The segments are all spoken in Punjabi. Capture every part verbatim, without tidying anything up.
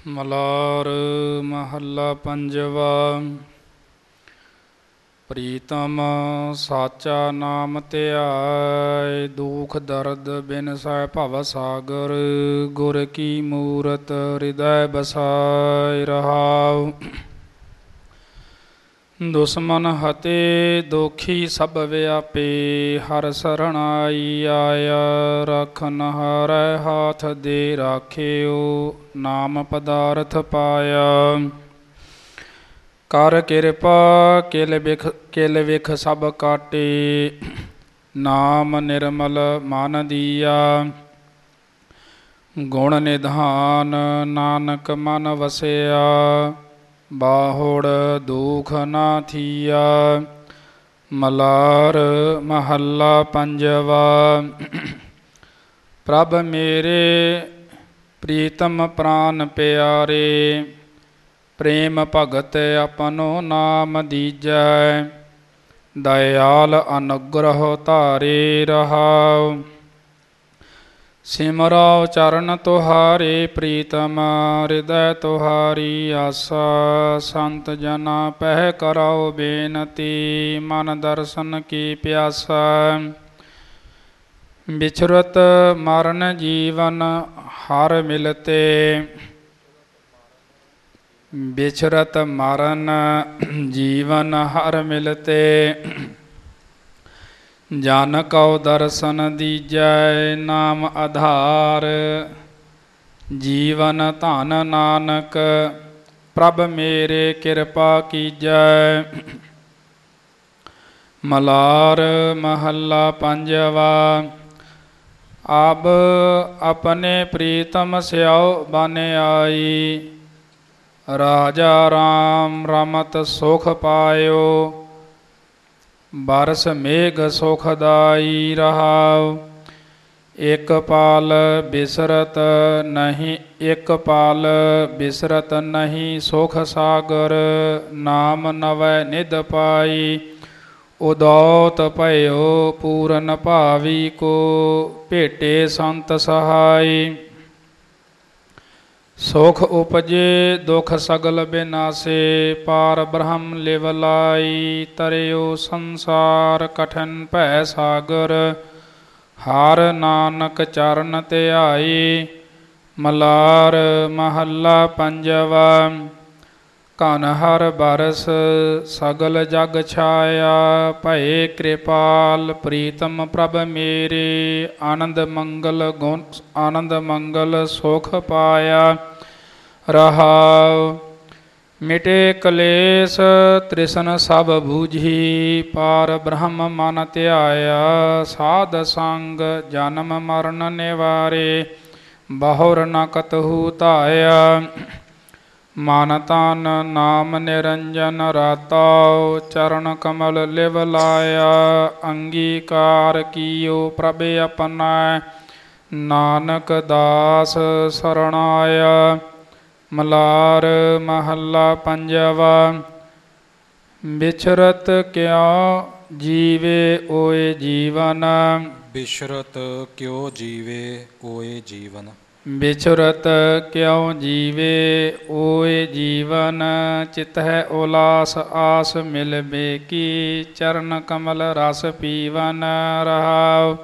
ਮਲਾਰ ਮਹੱਲਾ ਪੰਜਵਾ। ਪ੍ਰੀਤਮ ਸਾਚਾ ਨਾਮ ਧਿਆਇ, ਦੁਖ ਦਰਦ ਬਿਨਸੈ ਭਵ ਸਾਗਰ। ਗੁਰ ਕੀ ਮੂਰਤ ਹਿਰਦੈ ਬਸਾਇ ਰਹਾਉ। ਦੁਸ਼ਮਨ ਹਤੇ ਦੋਖੀ ਸਭ ਵਿਆਪੇ, ਹਰ ਸਰਣਾਈ ਆਇਆ। ਰਾਖਨ ਹਾਰੈ ਹਾਥ ਦੇ ਰਾਖਿਓ, ਨਾਮ ਪਦਾਰਥ ਪਾਇਆ। ਕਰ ਕਿਰਪਾ ਕਿਲ ਵਿਖ ਕਿਲ ਵਿਖ ਸਭ ਕਾਟੇ, ਨਾਮ ਨਿਰਮਲ ਮਨ ਦੀਆ। ਗੁਣ ਨਿਧਾਨ ਨਾਨਕ ਮਨ ਵਸਿਆ, ਬਾਹੁੜ ਦੁਖ ਨਾ ਥੀਆ। ਮਲਾਰ ਮਹੱਲਾ ਪੰਜਵਾ। ਪ੍ਰਭ ਮੇਰੇ ਪ੍ਰੀਤਮ ਪ੍ਰਾਨ ਪਿਆਰੇ, ਪ੍ਰੇਮ ਭਗਤ ਆਪਨੋ ਨਾਮ ਦੀਜੈ। ਦਇਆਲ ਅਨੁਗ੍ਰਹ ਧਾਰੇ ਰਹਾਉ। ਸਿਮਰਉ ਚਰਨ ਤੁਹਾਰੇ ਪ੍ਰੀਤਮ, ਹਿਰਦੈ ਤੁਹਾਰੀ ਆਸਾ। ਸੰਤ ਜਨਾ ਪਹਿ ਕਰਉ ਬੇਨਤੀ, ਮਨ ਦਰਸ਼ਨ ਕੀ ਪਿਆਸਾ। ਵਿਚਰਤ ਮਰਨ ਜੀਵਨ ਹਰ ਮਿਲਤੇ, ਵਿਚਰਤ ਮਰਨ ਜੀਵਨ ਹਰ ਮਿਲਤੇ। ਜਨ ਕਉ ਦਰਸ਼ਨ ਦੀਜੈ ਨਾਮ ਆਧਾਰ, ਜੀਵਨ ਧਨ ਨਾਨਕ ਪ੍ਰਭ ਮੇਰੇ ਕਿਰਪਾ ਕੀਜੈ। ਮਲਾਰ ਮਹੱਲਾ ਪੰਜਵਾ। ਅਬ ਆਪਣੇ ਪ੍ਰੀਤਮ ਸਿਆਉ ਬਨ ਆਈ, ਰਾਜਾ ਰਾਮ ਰਮਤ ਸੁਖ ਪਾਇਓ। ਬਰਸ ਮੇਘ ਸੁਖਦਾਈ ਰਹਾਉ। ਇਕ ਪਾਲ ਬਿਸਰਤ ਨਹੀਂ, ਇਕ ਪਾਲ ਬਿਸਰਤ ਨਹੀਂ ਸੁਖ ਸਾਗਰ। ਨਾਮ ਨਵੈ ਨਿਧ ਪਾਈ, ਉਦੌਤ ਭਇਓ ਪੂਰਨ ਭਾਵੀ ਕੋ। ਭੇਟੇ ਸੰਤ ਸਹਾਈ, ਸੁਖ ਉਪਜੇ ਦੁਖ ਸਗਲ ਬਿਨਾਸੇ। ਪਾਰ ਬ੍ਰਹਮ ਲਿਵ ਲਾਈ, ਤਰਿਓ ਸੰਸਾਰ ਕਠਿਨ ਭੈ ਸਾਗਰ। ਹਰ ਨਾਨਕ ਚਰਨ ਧਿਆਈ। ਮਲਾਰ ਮਹੱਲਾ ਪੰਜਵਾ। ਘਨ ਹਰ ਬਰਸ ਸਗਲ ਜਗ ਛਾਇਆ, ਭਏ ਕਿਰਪਾਲ ਪ੍ਰੀਤਮ ਪ੍ਰਭ ਮੇਰੇ। ਆਨੰਦ ਮੰਗਲ ਗੁਣ ਆਨੰਦ ਮੰਗਲ ਸੁਖ ਪਾਇਆ ਰਹਾਉ। ਮਿਟੇ ਕਲੇਸ਼ ਤ੍ਰਿਸ਼ਨ ਸਭ ਬੂਝੀ, ਪਾਰ ਬ੍ਰਹਮ ਮਨ ਧਿਆਇਆ। ਸਾਧ ਸੰਗ ਜਨਮ ਮਰਨ ਨਿਵਾਰੇ, ਬਹੁਰ ਨ ਕਤਹੂ ਧਾਇਆ। ਮਨ ਤਨ ਨਾਮ ਨਿਰੰਜਨ ਰਾਤਾਉ, ਚਰਨ ਕਮਲ ਲਿਵ ਲਾਇਆ। ਅੰਗੀਕਾਰ ਕੀਓ ਪ੍ਰਭ ਆਪਣਾ, ਨਾਨਕ ਦਾਸ ਸਰਣਾਇਆ। ਮਲਾਰ ਮਹੱਲਾ ਪੰਜਵਾ। ਵਿਚਰਤ ਕਿਉ ਜੀਵੇ ਓਏ ਜੀਵਨ, ਬਿਸ਼ਰਤ ਕਿਉ ਜੀਵੇ ਓਏ ਜੀਵਨ। ਵਿਚਰਤ ਕਿਉ ਜੀਵੇ ਓਏ ਜੀਵਨ, ਚਿਤ ਹੈ ਉਲਾਸ ਆਸ ਮਿਲਬੇ ਕੀ। ਚਰਨ ਕਮਲ ਰਸ ਪੀਵਨ ਰਹਾਉ।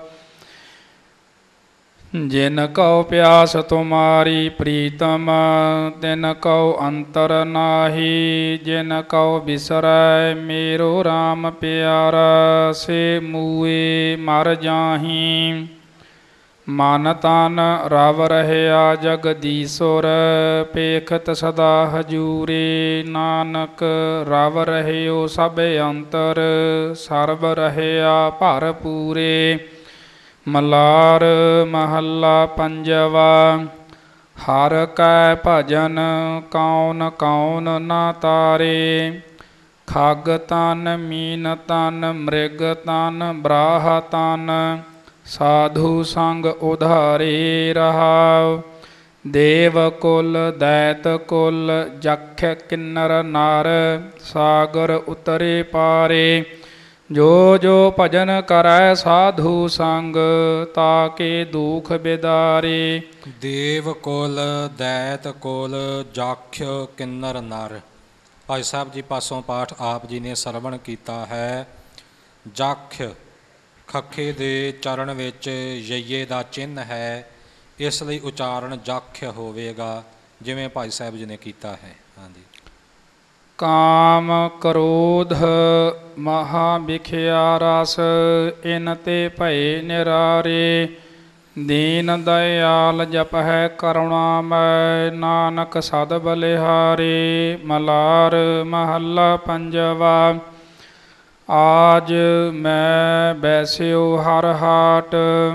ਜਿਨ ਕਉ ਪਿਆਸ ਤੁਮਾਰੀ ਪ੍ਰੀਤਮ, ਤਿਨ ਕਉ ਅੰਤਰ ਨਾਹੀ। ਜਿਨ ਕਉ ਬਿਸਰੈ ਮੇਰੋ ਰਾਮ ਪਿਆਰਾ, ਸੇ ਮੂਏ ਮਰ ਜਾਹੀ। ਮਨ ਤਨ ਰਵ ਰਹਿਆ ਜਗਦੀਸੁਰ, ਪੇਖਤ ਸਦਾ ਹਜੂਰੇ। ਨਾਨਕ ਰਵ ਰਹਿਓ ਸਭ ਅੰਤਰ, ਸਰਬ ਰਹਿਆ ਭਰ ਪੂਰੇ। ਮਲਾਰ ਮਹੱਲਾ ਪੰਜਵਾ। ਹਰ ਕੈ ਭਜਨ ਕੌਣ ਕੌਣ ਨਾ ਤਾਰੇ। ਖਗ ਤਨ ਮੀਨ ਤਨ ਮ੍ਰਿਗ ਤਨ ਬਰਾਹ ਤਨ, ਸਾਧੂ ਸੰਗ ਉਧਾਰੇ ਰਹਾਉ। ਦੇਵ ਕੁਲ ਦੈਤ ਕੁਲ ਜਖ ਕਿੰਨਰ ਨਰ, ਸਾਗਰ ਉਤਰੇ ਪਾਰੇ। ਜੋ ਜੋ ਭਜਨ ਕਰੈ ਸਾਧੂ ਸੰਗ, ਤਾਕੇ ਦੁਖ ਬਿਦਾਰੇ। ਦੇਵ ਕੁਲ ਦੈਤ ਕੁਲ ਜਾਖਿ ਕਿੰਨਰ ਨਰ। ਭਾਈ ਸਾਹਿਬ ਜੀ ਪਾਸੋਂ ਪਾਠ ਆਪ ਜੀ ਨੇ ਸਰਵਣ ਕੀਤਾ ਹੈ। ਜਾਖਿ ਖੱਖੇ ਦੇ ਚਰਨ ਵਿੱਚ ਯਈਏ ਦਾ ਚਿੰਨ੍ਹ ਹੈ, ਇਸ ਲਈ ਉਚਾਰਨ ਜਾਖਿ ਹੋਵੇਗਾ, ਜਿਵੇਂ ਭਾਈ ਸਾਹਿਬ ਜੀ ਨੇ ਕੀਤਾ ਹੈ। ਹਾਂਜੀ। ਕਾਮ ਕ੍ਰੋਧ ਮਹਾ ਵਿਖਿਆ ਰਸ, ਇਨ ਤੇ ਭਏ ਨਿਰਾਰੇ। ਦੀਨ ਦਇਆਲ ਜਪਹਿ ਕਰੁਣਾਮੈ, ਨਾਨਕ ਸਦ ਬਲਿਹਾਰੇ। ਮਲਾਰ ਮਹੱਲਾ ਪੰਜਵਾ। ਆਜ ਮੈਂ ਬੈਸਿਓ ਹਰ ਹਾਟ,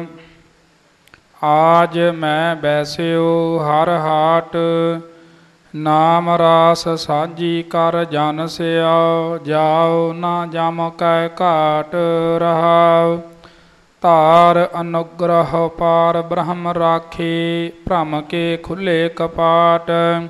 ਆਜ ਮੈਂ ਬੈਸਿਓ ਹਰ ਹਾਟ। ਨਾਮ ਰਾਸ ਸਾਂਝੀ ਕਰ ਜਨ ਸਿਆਓ, ਜਾਓ ਨਾ ਜਮ ਕੈ ਘਾਟ ਰਹਾਉ। ਧਾਰ ਅਨੁਗ੍ਰਹ ਪਾਰ ਬ੍ਰਹਮ ਰਾਖੇ, ਭ੍ਰਮ ਕੇ ਖੁੱਲੇ ਕਪਾਟ।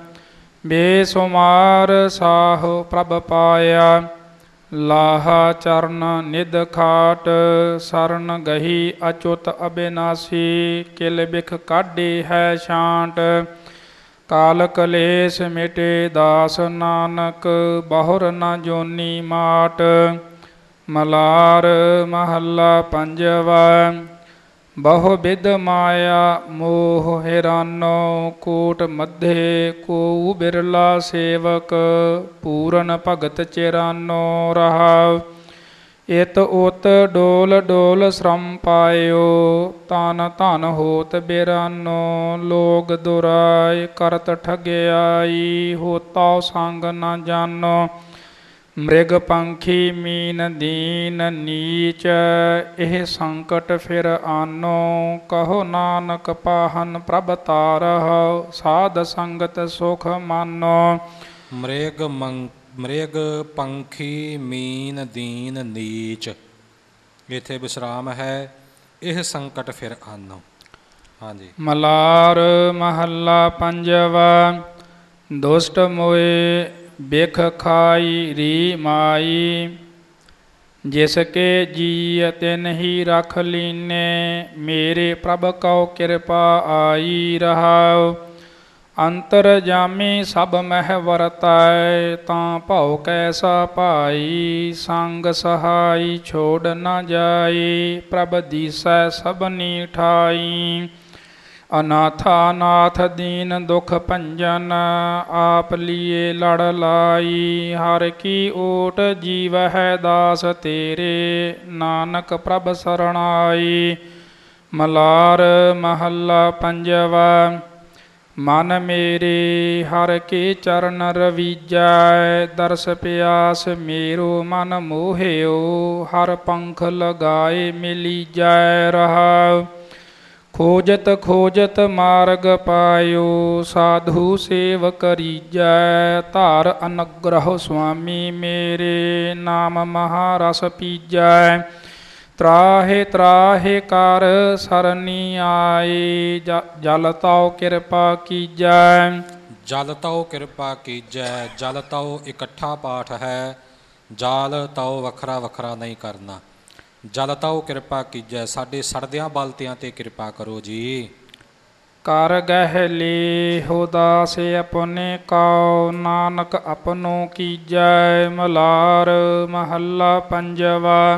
ਬੇਸੁਮਾਰ ਸਾਹੁ ਪ੍ਰਭ ਪਾਇਆ, ਲਾਹਾ ਚਰਨ ਨਿਧ ਖਾਟ। ਸਰਨ ਗਹੀ ਅਚੁੱਤ ਅਬਿਨਾਸੀ, ਕਿਲ ਬਿਖ ਕਾਢੀ ਹੈ ਛਾਂਟ। ਕਾਲ ਕਲੇਸ਼ ਮਿਟੇ ਦਾਸ ਨਾਨਕ, ਬਹੁਰ ਨ ਜੋਨੀ ਮਾਟ। ਮਲਾਰ ਮਹੱਲਾ ਪੰਜਵਾ। ਬਹੁ ਬਿਧ ਮਾਇਆ ਮੋਹ ਹੈਰਾਨੋ, ਕੋਟ ਮੱਧੇ ਕੋ ਬਿਰਲਾ ਸੇਵਕ। ਪੂਰਨ ਭਗਤ ਚਿਰਾਨੋ ਰਹਾਉ, ਇਤ ਉਤ ਡੋਲ ਡੋਲ ਸ਼ਰਮ ਪਾਇਓ। ਤਨ ਧਨ ਹੋਤ ਬਿਰਾਨੋ, ਲੋਗ ਦੁਰਾਇ ਕਰਤ ਠਗਿਆਈ। ਹੋਤਾ ਸੰਗ ਨ ਜਾਨੋ, ਮ੍ਰਿਗ ਪੰਖੀ ਮੀਨ ਦੀਨ ਨੀਚ। ਇਹ ਸੰਕਟ ਫਿਰ ਆਨੋ, ਕਹੋ ਨਾਨਕ ਪਾਹਨ ਪ੍ਰਭ ਤਾਰਹੁ। ਸਾਧ ਸੰਗਤ ਸੁਖ ਮਾਨੋ। ਮ੍ਰਿਗ ਮੰਗ ਮ੍ਰਿਗ ਪੰਖੀ ਮੀਨ ਦੀਨ ਨੀਚ, ਇੱਥੇ ਵਿਸਰਾਮ ਹੈ। ਇਹ ਸੰਕਟ ਫਿਰ ਆਨੋ। ਹਾਂਜੀ। ਮਲਾਰ ਮਹੱਲਾ ਪੰਜਵਾ। ਦੁਸ਼ਟ ਮੋਏ ਬਿਖ ਖਾਈ ਰੀ ਮਾਈ, ਜਿਸ ਕੇ ਜੀ ਤਿਨ ਹੀ ਰਖ ਲੀਨੇ। ਮੇਰੇ ਪ੍ਰਭ ਕਉ ਕਿਰਪਾ ਆਈ ਰਹਾਉ, ਅੰਤਰ ਜਾਮੀ ਸਭ ਮਹਿ ਵਰਤੈ। ਤਾਂ ਭਉ ਕੈਸਾ ਭਾਈ, ਸੰਗ ਸਹਾਈ ਛੋੜ ਨ ਜਾਈ। ਪ੍ਰਭ ਦੀਸੈ ਸਭਨੀ ਠਾਈ, ਅਨਾਥਾ ਨਾਥ ਦੀਨ ਦੁਖ ਭੰਜਨ। ਆਪ ਲੀਏ ਲੜ ਲਾਈ, ਹਰ ਕੀ ਓਟ ਜੀਵ ਹੈ ਦਾਸ ਤੇਰੇ। ਨਾਨਕ ਪ੍ਰਭ ਸਰਣਾਈ। ਮਲਾਰ ਮਹੱਲਾ ਪੰਜਵਾ। ਮਨ ਮੇਰੇ ਹਰ ਕੇ ਚਰਨ ਰਵੀਜੈ, ਦਰਸ ਪਿਆਸ ਮੇਰੋ ਮਨ ਮੋਹਿਓ। ਹਰ ਪੰਖ ਲਗਾਏ ਮਿਲੀਜੈ ਰਹਾਉ, ਖੋਜਤ ਖੋਜਤ ਮਾਰਗ ਪਾਇਓ। ਸਾਧੂ ਸੇਵ ਕਰੀਜੈ, ਧਾਰ ਅਨੁਗ੍ਰਹ ਸੁਆਮੀ ਮੇਰੇ। ਨਾਮ ਮਹਾਰਸ ਪੀਜੈ, ਤਰਾਹੇ ਤਰਾਹੇ ਕਰ ਸਰਨੀ ਆਏ। ਜਲ ਤਉ ਕਿਰਪਾ ਕੀਜੈ, ਜਲ ਤਉ ਕਿਰਪਾ ਕੀਜੈ। ਜਲ ਤਉ ਇਕੱਠਾ ਪਾਠ ਹੈ, ਜਾਲ ਤਉ ਵੱਖਰਾ ਵੱਖਰਾ ਨਹੀਂ ਕਰਨਾ। ਜਲ ਤਉ ਕਿਰਪਾ ਕੀਜੈ, ਸਾਡੇ ਸੜਦਿਆਂ ਬਾਲਟਿਆਂ 'ਤੇ ਕਿਰਪਾ ਕਰੋ ਜੀ। ਕਰ ਗਹਿ ਲੇਹੁ ਦਾਸ ਆਪਣੇ ਕਉ, ਨਾਨਕ ਆਪਣੋ ਕੀਜੈ। ਮਲਾਰ ਮਹੱਲਾ ਪੰਜਵਾ।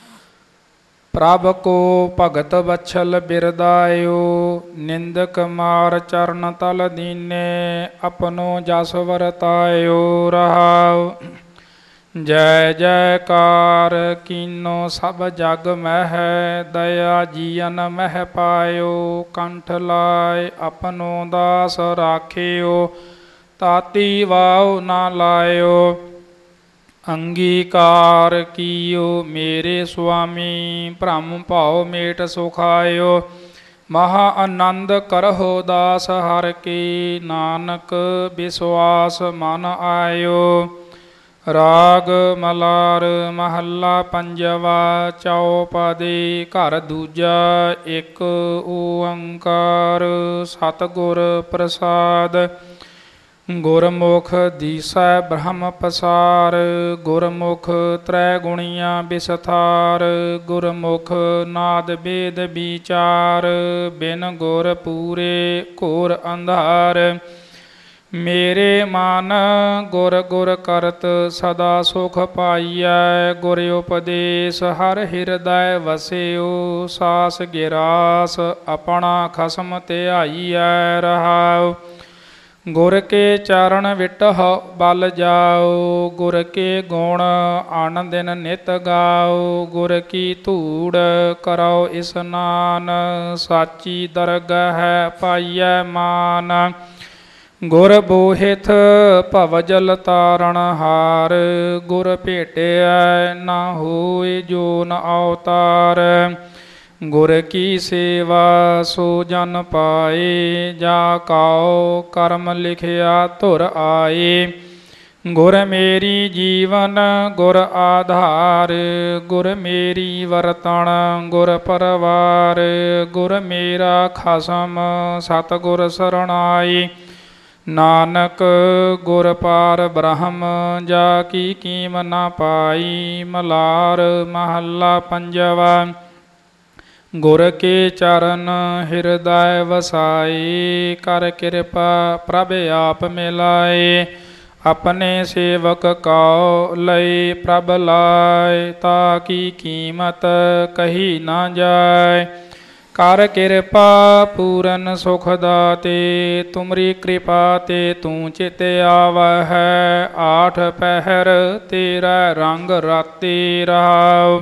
ਪ੍ਰਭ ਕੋ ਭਗਤ ਬਛਲ ਬਿਰਦਾਇਓ, ਨਿੰਦਕ ਮਾਰ ਚਰਨ ਤਲ ਦੀਨੇ। ਆਪਣੋ ਜਸ ਵਰਤਾਇਓ ਰਹਾਉ, ਜੈ ਜੈਕਾਰ ਕੀਨੋ ਸਭ ਜਗ ਮਹਿ। ਦਇਆ ਜੀਅਨ ਮਹਿ ਪਾਇਓ, ਕੰਠ ਲਾਇ ਆਪਣੋ ਦਾਸ ਰਾਖਿਓ। ਤਾਤੀ ਵਾਉ ਨਾ ਲਾਇਓ, ਅੰਗੀਕਾਰ ਕੀਓ ਮੇਰੇ ਸੁਆਮੀ। ਭ੍ਰਮ ਭਾਉ ਮੇਟ ਸੁਖਾਇਓ, ਮਹਾ ਆਨੰਦ ਕਰਹੁ ਦਾਸ ਹਰ ਕੀ। ਨਾਨਕ ਵਿਸਵਾਸ ਮਨ ਆਇਓ। ਰਾਗ ਮਲਾਰ ਮਹੱਲਾ ਪੰਜਵਾ। ਚਉਪਦੀ ਘਰ ਦੂਜਾ, ਇੱਕ ਓੰਕਾਰ ਸਤਿਗੁਰ ਪ੍ਰਸਾਦ। ਗੁਰਮੁਖ ਦੀਸੈ ਬ੍ਰਹਮ ਪਸਾਰ, ਗੁਰਮੁਖ ਤ੍ਰੈ ਗੁਣੀਆਂ ਬਿਸਥਾਰ, ਗੁਰਮੁਖ ਨਾਦ ਬੇਦ ਵਿਚਾਰ, ਬਿਨ ਗੁਰ ਪੂਰੇ ਘੋਰ ਅੰਧਾਰ। ਮੇਰੇ ਮਨ ਗੁਰ ਗੁਰ ਕਰਤ ਸਦਾ ਸੁਖ ਪਾਈਐ, ਗੁਰ ਉਪਦੇਸ਼ ਹਰ ਹਿਰਦੈ ਵਸਿਓ, ਸਾਸ ਗਿਰਾਸ ਆਪਣਾ ਖਸਮ ਧਿਆਈਐ ਰਹਾਉ। ਗੁਰ ਕੇ ਚਰਨ ਵਿਟਹੁ ਬਲ ਜਾਓ, ਗੁਰ ਕੇ ਗੁਣ ਆਨ ਦਿਨ ਨਿਤ ਗਾਓ, ਗੁਰ ਕੀ ਧੂੜ ਕਰੋ ਇਸਨਾਨ, ਸਾਚੀ ਦਰਗਹ ਪਾਈਐ ਮਾਨ। ਗੁਰ ਬੋਹਿਥ ਭਵ ਜਲ ਤਾਰਨ ਹਾਰ, ਗੁਰ ਭੇਟਿਐ ਨਾ ਹੋਇ ਜੋ ਨ ਅਵਤਾਰ। ਗੁਰ ਕੀ ਸੇਵਾ ਸੋ ਜਨ ਪਾਏ, ਜਾ ਕਾਉ ਕਰਮ ਲਿਖਿਆ ਧੁਰ ਆਏ। ਗੁਰ ਮੇਰੀ ਜੀਵਨ ਗੁਰ ਆਧਾਰ, ਗੁਰ ਮੇਰੀ ਵਰਤਣ ਗੁਰ ਪਰਵਾਰ, ਗੁਰ ਮੇਰਾ ਖਸਮ ਸਤਿਗੁਰ ਸਰਣਾਈ। ਨਾਨਕ ਗੁਰ ਪਾਰ ਬ੍ਰਹਮ ਜਾ ਕੀ ਕੀਮ ਨਾ ਪਾਈ। ਮਲਾਰ ਮਹੱਲਾ ਪੰਜਵਾ। ਗੁਰ ਕੇ ਚਰਨ ਹਿਰਦੈ ਵਸਾਈ, ਕਰ ਕਿਰਪਾ ਪ੍ਰਭ ਆਪ ਮਿਲਾਏ। ਆਪਣੇ ਸੇਵਕ ਕਉ ਲਈ ਪ੍ਰਭ ਲਾਇ, ਤਾ ਕੀ ਕੀਮਤ ਕਹੀ ਨਾ ਜਾਏ। ਕਰ ਕਿਰਪਾ ਪੂਰਨ ਸੁਖ ਦਾਤੇ, ਤੁਮਰੀ ਕਿਰਪਾ ਤੇ ਤੂੰ ਚਿਤ ਆਵਹਿ। ਆਠ ਪਹਿਰ ਤੇਰਾ ਰੰਗ ਰਾਤੀ ਰਹਾਉ,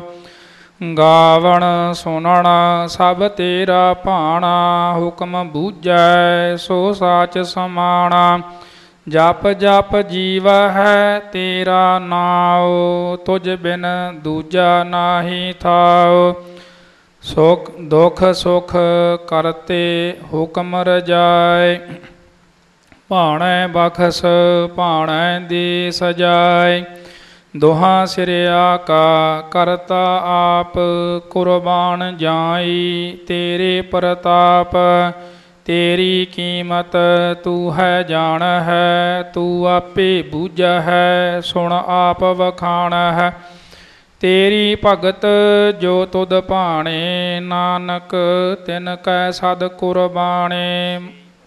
ਗਾਵਣ ਸੁਣਨ ਸਭ ਤੇਰਾ ਭਾਣਾ। ਹੁਕਮ ਬੂਝੈ ਸੋ ਸਾਚ ਸਮਾਣਾ, ਜਪ ਜਪ ਜੀਵ ਹੈ ਤੇਰਾ ਨਾਉ। ਤੁਝ ਬਿਨ ਦੂਜਾ ਨਾਹੀ ਥਾਉ, ਸੁਖ ਦੁਖ ਸੁਖ ਕਰਤੇ ਹੁਕਮ ਰਜਾਏ। ਭਾਣੈ ਬਖਸ਼ ਭਾਣੈ ਦੇ ਸਜਾਏ, ਦੋਹਾਂ ਸਿਰਿਆ ਕਾ ਕਰਤਾ ਆਪ। ਕੁਰਬਾਨ ਜਾਈ ਤੇਰੇ ਪ੍ਰਤਾਪ, ਤੇਰੀ ਕੀਮਤ ਤੂੰ ਹੈ ਜਾਣ ਹੈ। ਤੂੰ ਆਪੇ ਬੂਝਾ ਹੈ ਸੁਣ ਆਪ ਵਖਾਣ ਹੈ। ਤੇਰੀ ਭਗਤ ਜੋ ਤੁਧ ਭਾਣੇ, ਨਾਨਕ ਤਿਨ ਕੈ ਸਦ ਕੁਰਬਾਣੇ।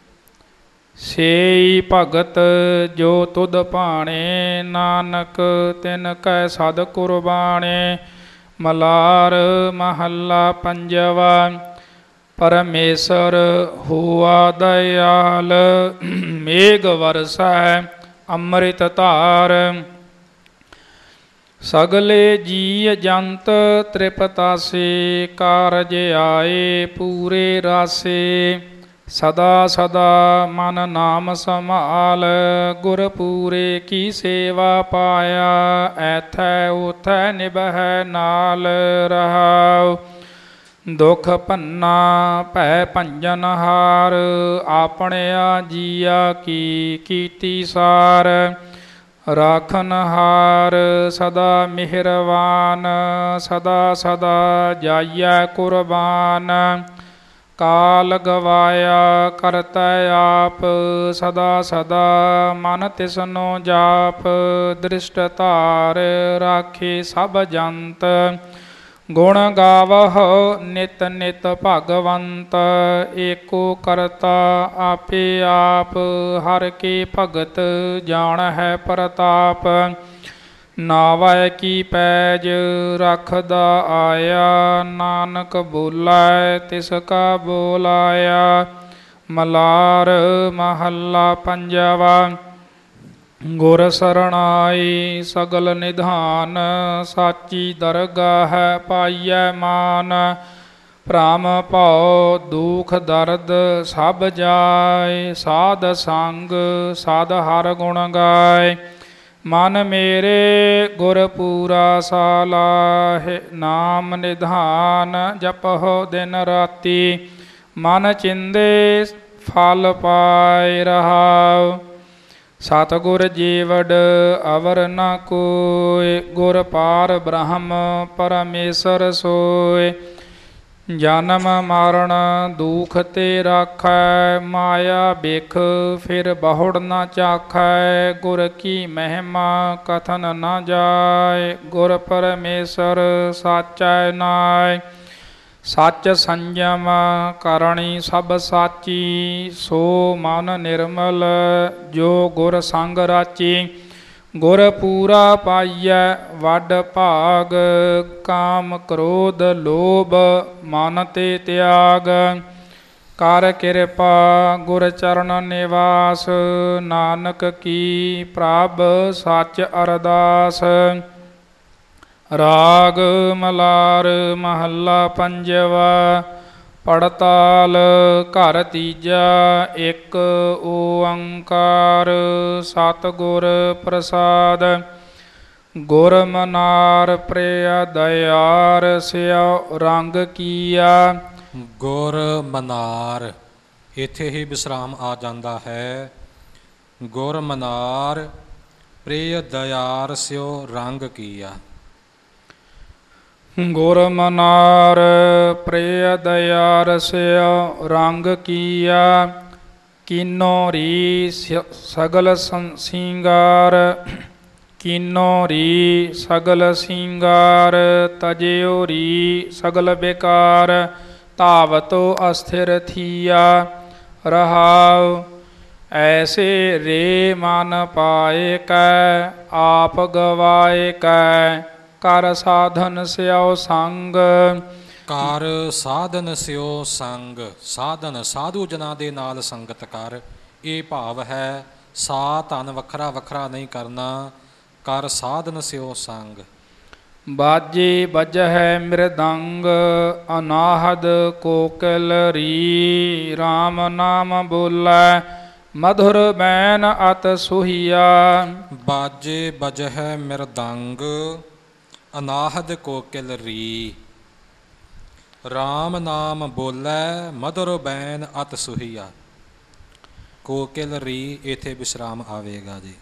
ਸੇਈ ਭਗਤ ਜੋ ਤੁਧ ਭਾਣੇ, ਨਾਨਕ ਤਿਨ ਕੈ ਸਦ ਕੁਰਬਾਣੇ। ਮਲਾਰ ਮਹੱਲਾ ਪੰਜਵਾ। ਪਰਮੇਸ਼ਰ ਹੋਆ ਦਇਆਲ, ਮੇਘ ਵਰਸੈ ਅੰਮ੍ਰਿਤ ਧਾਰ। ਸਗਲੇ ਜੀ ਜੰਤ ਤ੍ਰਿਪਤਾਸੇ, ਕਾਰਜ ਆਏ ਪੂਰੇ ਰਾਸੇ। ਸਦਾ ਸਦਾ ਮਨ ਨਾਮ ਸੰਭਾਲ, ਗੁਰ ਪੂਰੇ ਕੀ ਸੇਵਾ ਪਾਇਆ। ਐਥੈ ਉਥੈ ਨਿਭੈ ਨਾਲ ਰਹਾਉ, ਦੁਖ ਭੰਨਾ ਭੈ ਭੰਜਨ ਹਾਰ। ਆਪਣਿਆ ਜੀਆ ਕੀ ਕੀਤੀ ਸਾਰ, ਰਾਖਨ ਹਾਰ ਸਦਾ ਮਿਹਰਵਾਨ। ਸਦਾ ਸਦਾ ਜਾਈਐ ਕੁਰਬਾਨ, ਕਾਲ ਗਵਾਇਆ ਕਰਤੈ ਆਪ। ਸਦਾ ਸਦਾ ਮਨ ਤਿਸਨੋ ਜਾਪ, ਦ੍ਰਿਸ਼ਟ ਧਾਰ ਰਾਖੇ ਸਭ ਜੰਤ। ਗੁਣ ਗਾਵਹੁ ਨਿਤ ਨਿਤ ਭਗਵੰਤ, ਏਕੋ ਕਰਤਾ ਆਪੇ ਆਪ। ਹਰ ਕੇ ਭਗਤ ਜਾਣ ਹੈ ਪ੍ਰਤਾਪ, ਨਾਵੈ ਕੀ ਪੈਜ ਰੱਖਦਾ ਆਇਆ। ਨਾਨਕ ਬੋਲੇ ਤਿਸ ਕਾ ਬੋਲਾਇਆ। ਮਲਾਰ ਮਹੱਲਾ ਪੰਜਵਾ। ਗੁਰ ਸਰਣਾਈ ਸਗਲ ਨਿਧਾਨ, ਸਾਚੀ ਦਰਗਾਹ ਪਾਈਐ ਮਾਨ। ਭ੍ਰਮ ਭਉ ਦੁਖ ਦਰਦ ਸਭ ਜਾਏ, ਸਾਧ ਸੰਗ ਸਦ ਹਰ ਗੁਣ ਗਾਏ। ਮਨ ਮੇਰੇ ਗੁਰ ਪੂਰਾ ਸਾਲਾਹਿ, ਨਾਮ ਨਿਧਾਨ ਜਪਹੁ ਦਿਨ ਰਾਤੀ। ਮਨ ਚਿੰਦੇ ਫਲ ਪਾਇ ਰਹਾਉ, ਸਤਿਗੁਰ ਜੀਵੜ ਅਵਰ ਨ ਕੋਇ। ਗੁਰ ਪਾਰ ਬ੍ਰਹਮ ਪਰਮੇਸ਼ਰ ਸੋਇ, ਜਨਮ ਮਰਨ ਦੁਖ ਤੇ ਰਾਖੈ, ਮਾਇਆ ਬਿਖ ਫਿਰ ਬਹੁੜ ਨਾ ਚਾਖੈ। ਗੁਰ ਕੀ ਮਹਿਮਾ ਕਥਨ ਨਾ ਜਾਏ, ਗੁਰ ਪਰਮੇਸ਼ਰ ਸਾਚੈ ਨਾਇ। ਸੱਚ ਸੰਜਮ ਕਰਣੀ ਸਭ ਸਾਚੀ, ਸੋ ਮਨ ਨਿਰਮਲ ਜੋ ਗੁਰ ਸੰਗ ਰਾਚੀ। ਗੁਰ ਪੂਰਾ ਪਾਈਐ ਵੱਡ ਭਾਗ, ਕਾਮ ਕ੍ਰੋਧ ਲੋਭ ਮਨ ਤੇ ਤਿਆਗ। ਕਰ ਕਿਰਪਾ ਗੁਰ ਚਰਨ ਨਿਵਾਸ, ਨਾਨਕ ਕੀ ਪ੍ਰਭ ਸੱਚ ਅਰਦਾਸ। ਰਾਗ ਮਲਾਰ ਮਹੱਲਾ ਪੰਜਵਾ। ਪੜਤਾਲ ਘਰ ਤੀਜਾ, ਇੱਕ ਓੰਕਾਰ ਸਤਿਗੁਰ ਪ੍ਰਸਾਦ। ਗੁਰ ਮਨਾਰ ਪ੍ਰਿਆ ਦਇਆਰ, ਸਿਉ ਰੰਗ ਕੀਆ। ਗੁਰ ਮਨਾਰ ਇੱਥੇ ਹੀ ਵਿਸਰਾਮ ਆ ਜਾਂਦਾ ਹੈ। ਗੁਰ ਮਨਾਰ ਪ੍ਰਿਯ ਦਇਆਰ, ਸਿਉ ਰੰਗ ਕੀਆ। ਗੁਰ ਮਨਾਰ ਪ੍ਰਿਯ ਦਇਆਰ, ਸਿਉ ਰੰਗ ਕੀਆ। ਕੀਨੋ ਰੀ ਸਗਲ ਸਿੰਗਾਰ, ਕੀਨੋ ਰੀ ਸਗਲ ਸਿੰਗਾਰ। ਤਜਿਓ ਰੀ ਸਗਲ ਬੇਕਾਰ, ਧਾਵਤੋ ਅਸਥਿਰ ਥੀਆ। ਰਹਾਉ ਐਸੇ ਰੇ ਮਨ ਪਾਏ ਕੈ, ਆਪ ਗਵਾਏ ਕੈ। ਕਰ ਸਾਧਨ ਸਿਉ ਸੰਗ, ਕਰ ਸਾਧਨ ਸਿਉ ਸੰਗ। ਸਾਧਨ ਸਾਧੂ ਜਨਾਂ ਦੇ ਨਾਲ ਸੰਗਤ ਕਰ, ਇਹ ਭਾਵ ਹੈ। ਸਾ ਧਨ ਵੱਖਰਾ ਵੱਖਰਾ ਨਹੀਂ ਕਰਨਾ, ਕਰ ਸਾਧਨ ਸਿਉ ਸੰਗ। ਬਾਜੇ ਬਜਹਿ ਮਿਰਦੰਗ, ਅਨਾਹਦ ਕੋਕਿਲ ਰੀ। ਰਾਮ ਨਾਮ ਬੋਲੈ ਮਧੁਰ ਬੈਨ ਅਤ ਸੁਹੀਆ। ਬਾਜੇ ਬਜਹਿ ਮਿਰਦੰਗ, ਅਨਾਹਦ ਕੋਕਿਲ ਰੀ। ਰਾਮ ਨਾਮ ਬੋਲੈ ਮਧੁਰ ਬੈਨ ਅਤ ਸੁਹੀਆ। ਕੋਕਿਲ ਰੀ ਇੱਥੇ ਵਿਸਰਾਮ ਆਵੇਗਾ ਜੀ।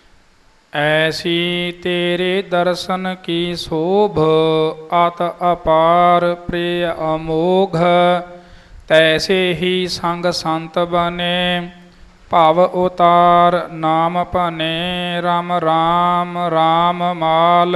ਐਸੀ ਤੇਰੇ ਦਰਸ਼ਨ ਕੀ ਸ਼ੋਭ, ਅਤ ਅਪਾਰ ਪ੍ਰਿਯ ਅਮੋਘ। ਤੈਸੇ ਹੀ ਸੰਗ ਸੰਤ ਬਨੇ, ਭਵ ਉਤਾਰ ਨਾਮ ਭਨੇ। ਰਾਮ ਰਾਮ ਰਾਮ ਮਾਲ,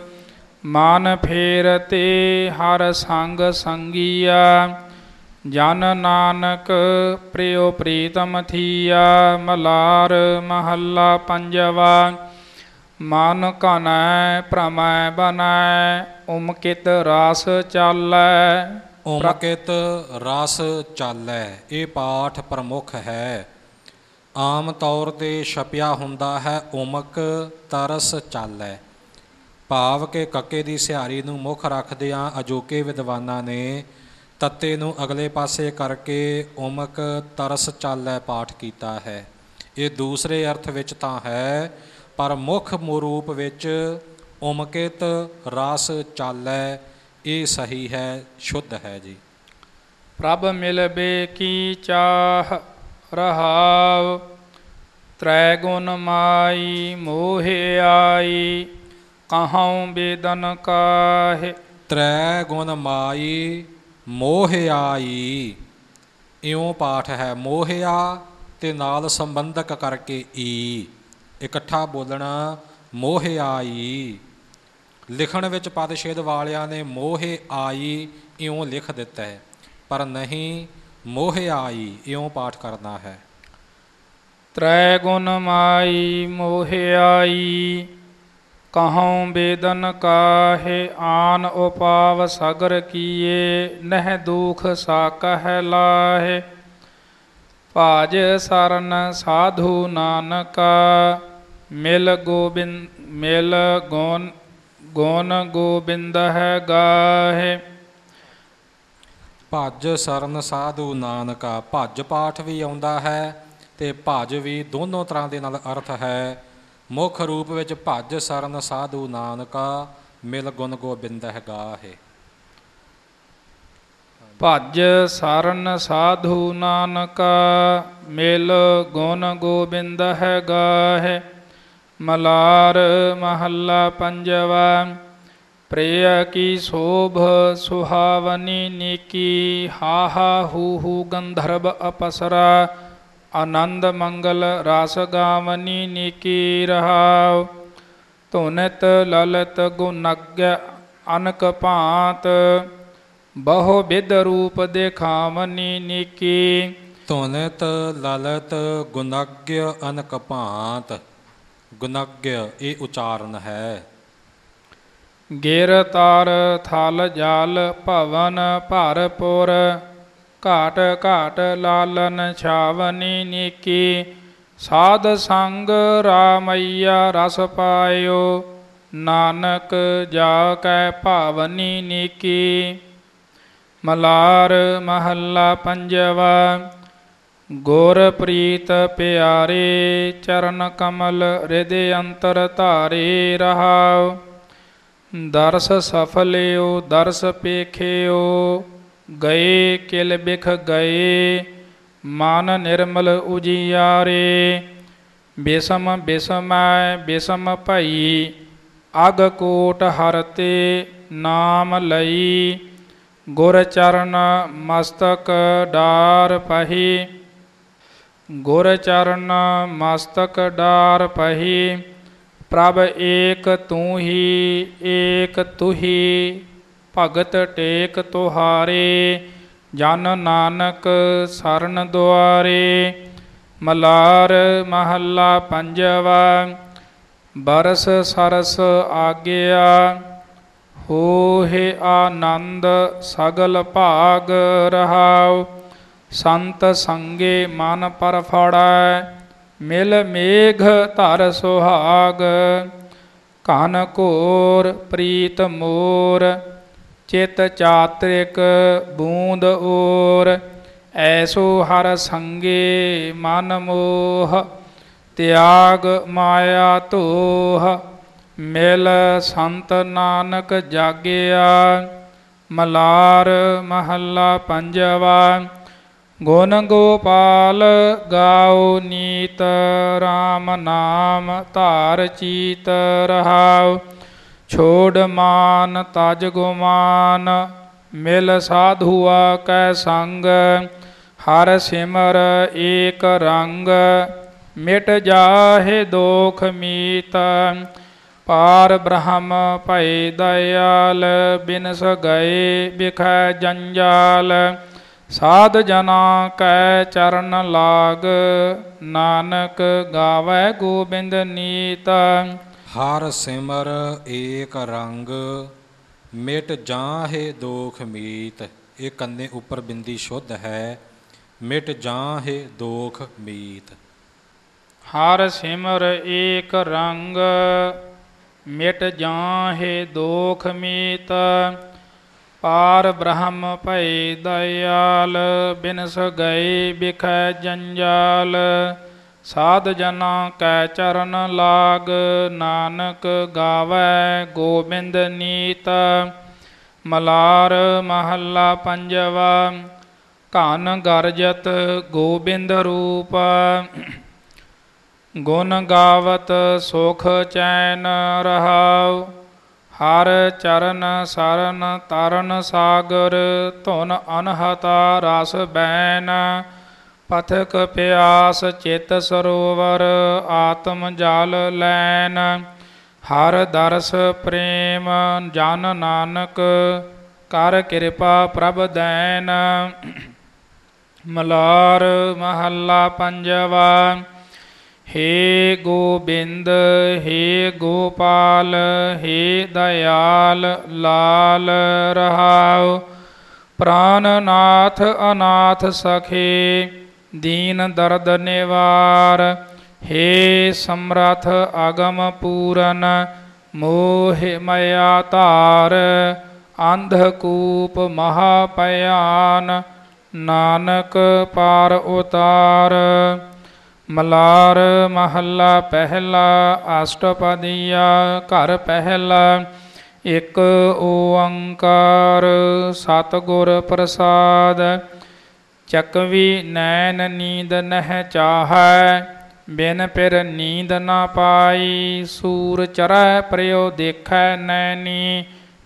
ਮਨ ਫੇਰ ਤੇ ਹਰ ਸੰਗ ਸੰਗੀਆ। ਜਨ ਨਾਨਕ ਪ੍ਰਿਯ ਪ੍ਰੀਤਮ ਥੀਆ। ਮਲਾਰ ਮਹੱਲਾ ਪੰਜਵਾ। ਮਨ ਘਨੈ ਭ੍ਰਮੈ ਬਨੈ, ਉਮਕਿਤ ਰਸ ਚਾਲੈ। ਉਮਕਿਤ ਰਸ ਚਾਲੈ, ਇਹ ਪਾਠ ਪ੍ਰਮੁੱਖ ਹੈ। ਆਮ ਤੌਰ 'ਤੇ ਛਪਿਆ ਹੁੰਦਾ ਹੈ ਉਮਕ ਤਰਸ ਚਾਲੈ। ਭਾਵ ਕਿ ਕੱਕੇ ਦੀ ਸਿਹਾਰੀ ਨੂੰ ਮੁੱਖ ਰੱਖਦਿਆਂ ਅਜੋਕੇ ਵਿਦਵਾਨਾਂ ਨੇ ਤੱਤੇ ਨੂੰ ਅਗਲੇ ਪਾਸੇ ਕਰਕੇ ਉਮਕ ਤਰਸ ਚਾਲੈ ਪਾਠ ਕੀਤਾ ਹੈ। ਇਹ ਦੂਸਰੇ ਅਰਥ ਵਿੱਚ ਤਾਂ ਹੈ, ਪਰ ਮੁੱਖ ਰੂਪ ਵਿੱਚ ਉਮਕਿਤ ਰਸ ਚਾਲੈ, ਇਹ ਸਹੀ ਹੈ, ਸ਼ੁੱਧ ਹੈ ਜੀ। ਪ੍ਰਭ ਮਿਲਬੇ ਕੀ ਚਾਹ, ਰਹਾਉ ਤ੍ਰੈ ਗੁਣ ਮਾਈ ਮੋਹਿ ਆਈ। ਕਹਉ ਬੇਦਨ ਕਾਹੇ, ਤ੍ਰੈ ਗੁਣ ਮਾਈ ਮੋਹ ਆਈ। ਇਉਂ ਪਾਠ ਹੈ। ਮੋਹਿਆ ਤੇ ਨਾਲ ਸੰਬੰਧਕ ਕਰਕੇ ਈ ਇਕੱਠਾ ਬੋਲਣਾ, ਮੋਹ ਆਈ। ਲਿਖਣ ਵਿੱਚ ਪਦਛੇਦ ਵਾਲਿਆਂ ਨੇ ਮੋਹ ਆਈ ਇਉਂ ਲਿਖ ਦਿੱਤਾ ਹੈ, ਪਰ ਨਹੀਂ, ਮੋਹ ਆਈ ਇਉਂ ਪਾਠ ਕਰਨਾ ਹੈ। ਤ੍ਰੈ ਗੁਣ ਮਾਈ ਮੋਹ ਆਈ, ਕਹਉ ਬੇਦਨ ਕਾਹੇ। ਆਨ ਉਪਾਵ ਸਗਰ ਕੀਏ, ਨਹਿ ਦੁਖ ਸਾਕਹਿ ਲਾਹੇ। ਭਾਜ ਸਰਨ ਸਾਧੂ ਨਾਨਕਾ, ਮਿਲ ਗੋਬਿੰਦ ਮਿਲ ਗੁਣ ਗੁਣ ਗੋਬਿੰਦ ਹੈ ਗਾਹੇ। ਭੱਜ ਸਰਨ ਸਾਧੂ ਨਾਨਕਾ, ਭੱਜ ਪਾਠ ਵੀ ਆਉਂਦਾ ਹੈ ਤੇ ਭੱਜ ਵੀ, ਦੋਨੋਂ ਤਰ੍ਹਾਂ ਦੇ ਨਾਲ ਅਰਥ ਹੈ। ਮੁੱਖ ਰੂਪ ਵਿੱਚ ਭੱਜ ਸਰਨ ਸਾਧੂ ਨਾਨਕਾ, ਮਿਲ ਗੁਣ ਗੋਬਿੰਦ ਹੈ ਗਾਹੇ। ਭੱਜ ਸਰਨ ਸਾਧੂ ਨਾਨਕਾ, ਮਿਲ ਗੁਣ ਗੋਬਿੰਦ ਹੈ ਗਾਹੇ। ਮਲਾਰ ਮਹੱਲਾ ਪੰਜਵਾ। प्रिय की शोभ सुहावनी नीकी, हाहा हू हू गंधर्व अपसरा, आनंद मंगल रास गावनी नीकी रहाव। धुनित ललित गुणज्ञ अनक भांत, बहु विध रूप देखावनी नीकी। ਧੁਨਿਤ ਲਲਿਤ ਗੁਣज्ञ ਅਨਕ ਭਾਂਤ। ਗੁਣज्ञ ਇਹ ਉਚਾਰਨ ਹੈ। ਗਿਰ ਤਾਰ ਥਲ ਜਲ ਭਵਨ ਭਰਪੁਰ, ਘਾਟ ਘਾਟ ਲਾਲਨ ਛਾਵਨੀ ਨੀਕੀ। ਸਾਧ ਸੰਗ ਰਾਮਈਆ ਰਸ ਪਾਇਓ, ਨਾਨਕ ਜਾ ਕੈ ਭਾਵਨੀ ਨੀਕੀ। ਮਲਾਰ ਮਹੱਲਾ ਪੰਜਵਾ। ਗੁਰ ਪ੍ਰੀਤ ਪਿਆਰੇ, ਚਰਨ ਕਮਲ ਹਿਰਦੇ ਅੰਤਰ ਧਾਰੇ ਰਹਾਉ। ਦਰਸ ਸਫਲਿਓ ਦਰਸ ਪੇਖਿਓ, ਗਏ ਕਿਲ ਬਿਖ ਗਏ, ਮਨ ਨਿਰਮਲ ਉਜਿਆਰੇ। ਬਿਸਮ ਬਿਸਮੈ ਬਿਸਮ ਭਈ, ਅਗ ਕੋਟ ਹਰਤੇ ਨਾਮ ਲਈ। ਗੁਰ ਚਰਨ ਮਸਤਕ ਡਾਰ ਪਹੀ, ਗੁਰ ਚਰਨ ਮਸਤਕ ਡਾਰ ਪਹੀ। ਪ੍ਰਭ ਏਕ ਤੂੰ ਹੀ ਏਕ ਤੁਹੀ, ਭਗਤ ਟੇਕ ਤੁਹਾਰੇ। ਜਨ ਨਾਨਕ ਸਰਨ ਦੁਆਰੇ। ਮਲਾਰ ਮਹੱਲਾ ਪੰਜਵਾ। ਬਰਸ ਸਰਸ ਆਗਿਆ, ਹੋਹਿ ਆਨੰਦ ਸਗਲ ਭਾਗ ਰਹਾਉ। ਸੰਤ ਸੰਗੇ ਮਨ ਪਰ ਫੜੈ, ਮਿਲ ਮੇਘ ਧਰ ਸੁਹਾਗ। ਘਨ ਘੋਰ ਪ੍ਰੀਤ ਮੋਰ, ਚਿਤ ਚਾਤ੍ਰਿਕ ਬੂੰਦ ਓਰ। ਐਸੋ ਹਰ ਸੰਗੇ ਮਨ ਮੋਹ, ਤਿਆਗ ਮਾਇਆ ਧੋਹ। ਮਿਲ ਸੰਤ ਨਾਨਕ ਜਾਗਿਆ। ਮਲਾਰ ਮਹੱਲਾ ਪੰਜਵਾ। ਗੁਣ ਗੋਪਾਲ ਗਾਓ ਨੀਤ, ਰਾਮ ਨਾਮ ਧਾਰ ਚੀਤ ਰਹਾਉ। ਛੋੜ ਮਾਨ ਤਜ ਗੁਮਾਨ, ਮਿਲ ਸਾਧੂਆ ਕੈ ਸੰਗ। ਹਰ ਸਿਮਰ ਏਕ ਰੰਗ, ਮਿਟ ਜਾਹੇ ਦੋਖ ਮੀਤ। ਪਾਰ ਬ੍ਰਹਮ ਭਏ ਦਇਆਲ, ਬਿਨਸ ਗਏ ਬਿਖੈ ਜੰਜਾਲ। ਸਾਧ ਜਨਾ ਕੈ ਚਰਨ ਲਾਗ, ਨਾਨਕ ਗਾਵੈ ਗੋਬਿੰਦ ਨੀਤ। ਹਰ ਸਿਮਰ ਏਕ ਰੰਗ, ਮਿਟ ਜਾਹੇ ਦੋਖ ਮੀਤ। ਇਹ ਕੰਨੇ ਉੱਪਰ ਬਿੰਦੀ ਸ਼ੁੱਧ ਹੈ। ਮਿਟ ਜਾਹੇ ਦੋਖ ਮੀਤ। ਹਰ ਸਿਮਰ ਏਕ ਰੰਗ, ਮਿਟ ਜਾਹੇ ਦੋਖ ਮੀਤ। ਪਾਰ ਬ੍ਰਹਮ ਭਏ ਦਇਆਲ, ਬਿਨਸ ਗਏ ਬਿਖੈ ਜੰਜਾਲ। ਸਾਧ ਜਨਾ ਕੈ ਚਰਨ ਲਾਗ, ਨਾਨਕ ਗਾਵੈ ਗੋਬਿੰਦ ਨੀਤ। ਮਲਾਰ ਮਹੱਲਾ ਪੰਜਵਾ। ਘਨ ਗਰਜਤ ਗੋਬਿੰਦ ਰੂਪ, ਗੁਣ ਗਾਵਤ ਸੁਖ ਚੈਨ ਰਹਾਉ। ਹਰ ਚਰਨ ਸਰਨ ਤਰਨ ਸਾਗਰ, ਧੁਨ ਅਨਹਤਾ ਰਸ ਬੈਨ। ਪਥਕ ਪਿਆਸ ਚਿਤ ਸਰੋਵਰ, ਆਤਮ ਜਲ ਲੈਨ। ਹਰ ਦਰਸ ਪ੍ਰੇਮ ਜਨ ਨਾਨਕ, ਕਰ ਕਿਰਪਾ ਪ੍ਰਭ ਦੈਨ। ਮਲਾਰ ਮਹੱਲਾ ਪੰਜਵਾ। ਹੇ ਗੋਬਿੰਦ ਹੇ ਗੋਪਾਲ, ਹੇ ਦਇਆਲ ਲਾਲ ਰਹਾਉ। ਪ੍ਰਾਨਨਾਥ ਅਨਾਥ ਸਖੇ, ਦੀਨ ਦਰਦ ਨਿਵਾਰ। ਹੇ ਸਮਰਥ ਅਗਮ ਪੂਰਨ, ਮੋਹ ਮਇਆ ਧਾਰ। ਅੰਧਕੂਪ ਮਹਾ ਭਿਆਨ, ਨਾਨਕ ਪਾਰ ਉਤਾਰ। ਮਲਾਰ ਮਹੱਲਾ ਪਹਿਲਾ। ਅਸ਼ਟਪਦੀਆ ਘਰ ਪਹਿਲਾ। ਇੱਕ ਓੰਕਾਰ ਸਤਿਗੁਰ ਪ੍ਰਸਾਦ। ਚੱਕਵੀ ਨੈਣ ਨੀਂਦ ਨਹਿ ਚਾਹੈ, ਬਿਨ ਪਿਰ ਨੀਂਦ ਨਾ ਪਾਈ। ਸੂਰ ਚਰੈ ਪ੍ਰਿਯੋ ਦੇਖੈ ਨੈਣੀ,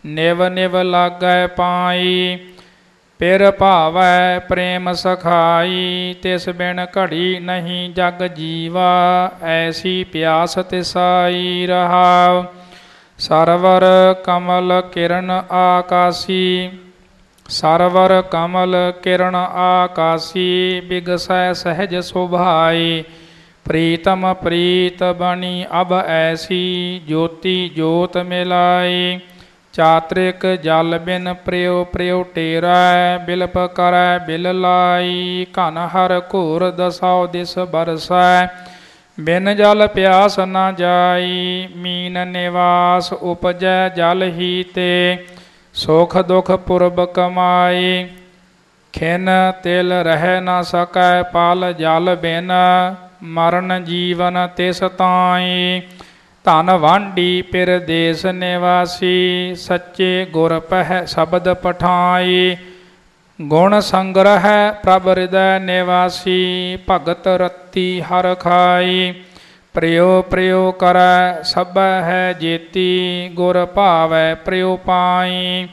ਨਿਵ ਨਿਵ ਲਾਗੈ ਪਾਈ। ਪਿਰ ਭਾਵੈ ਪ੍ਰੇਮ ਸਖਾਈ, ਤਿਸ ਬਿਨ ਘੜੀ ਨਹੀਂ ਜਗ ਜੀਵਾ। ਐਸੀ ਪਿਆਸ ਤਿਸਾਈ ਰਹਾਉ। ਸਰਵਰ ਕਮਲ ਕਿਰਨ ਆਕਾਸੀ, ਸਰਵਰ ਕਮਲ ਕਿਰਨ ਆਕਾਸੀ। ਬਿਗਸੈ ਸਹਿਜ ਸੁਭਾਈ, ਪ੍ਰੀਤਮ ਪ੍ਰੀਤ ਬਣੀ ਅਬ ਐਸੀ। ਜੋਤੀ ਜੋਤ ਮਿਲਾਈ, ਚਾਤ੍ਰਿਕ ਜਲ ਬਿਨ ਪ੍ਰਿਉ ਪ੍ਰਿਉ ਟੇਰੈ। ਬਿਲਪ ਕਰੈ ਬਿਲ ਲਾਈ, ਘਨ ਹਰ ਘੋਰ ਦਸਉ ਦਿਸ ਬਰਸੈ। ਬਿਨ ਜਲ ਪਿਆਸ ਨ ਜਾਈ, ਮੀਨ ਨਿਵਾਸ ਉਪਜੈ ਜਲ ਹੀ ਤੇ। ਸੁਖ ਦੁਖ ਪੁਰਬ ਕਮਾਈ, ਖਿਨ ਤਿਲ ਰਹਿ ਨ ਸਕੈ ਪਲ ਜਲ ਬਿਨ। ਮਰਨ ਜੀਵਨ ਤਿਸ ਤਾਈ, ਧਨ ਵਾਂਢੀ ਪਿਰਦੇਸ ਨਿਵਾਸੀ। ਸੱਚੇ ਗੁਰ ਪਹਿ ਸ਼ਬਦ ਪਠਾਈ, ਗੁਣ ਸੰਗ੍ਰਹਿ ਪ੍ਰਭ ਹਿਰਦੈ ਨਿਵਾਸੀ। ਭਗਤ ਰਤੀ ਹਰ ਖਾਈ, ਪ੍ਰਿਉ ਪ੍ਰਿਉ ਕਰੈ ਸਭੈ ਹੈ ਜੇਤੀ। ਗੁਰ ਭਾਵੈ ਪ੍ਰਿਉ ਪਾਈ,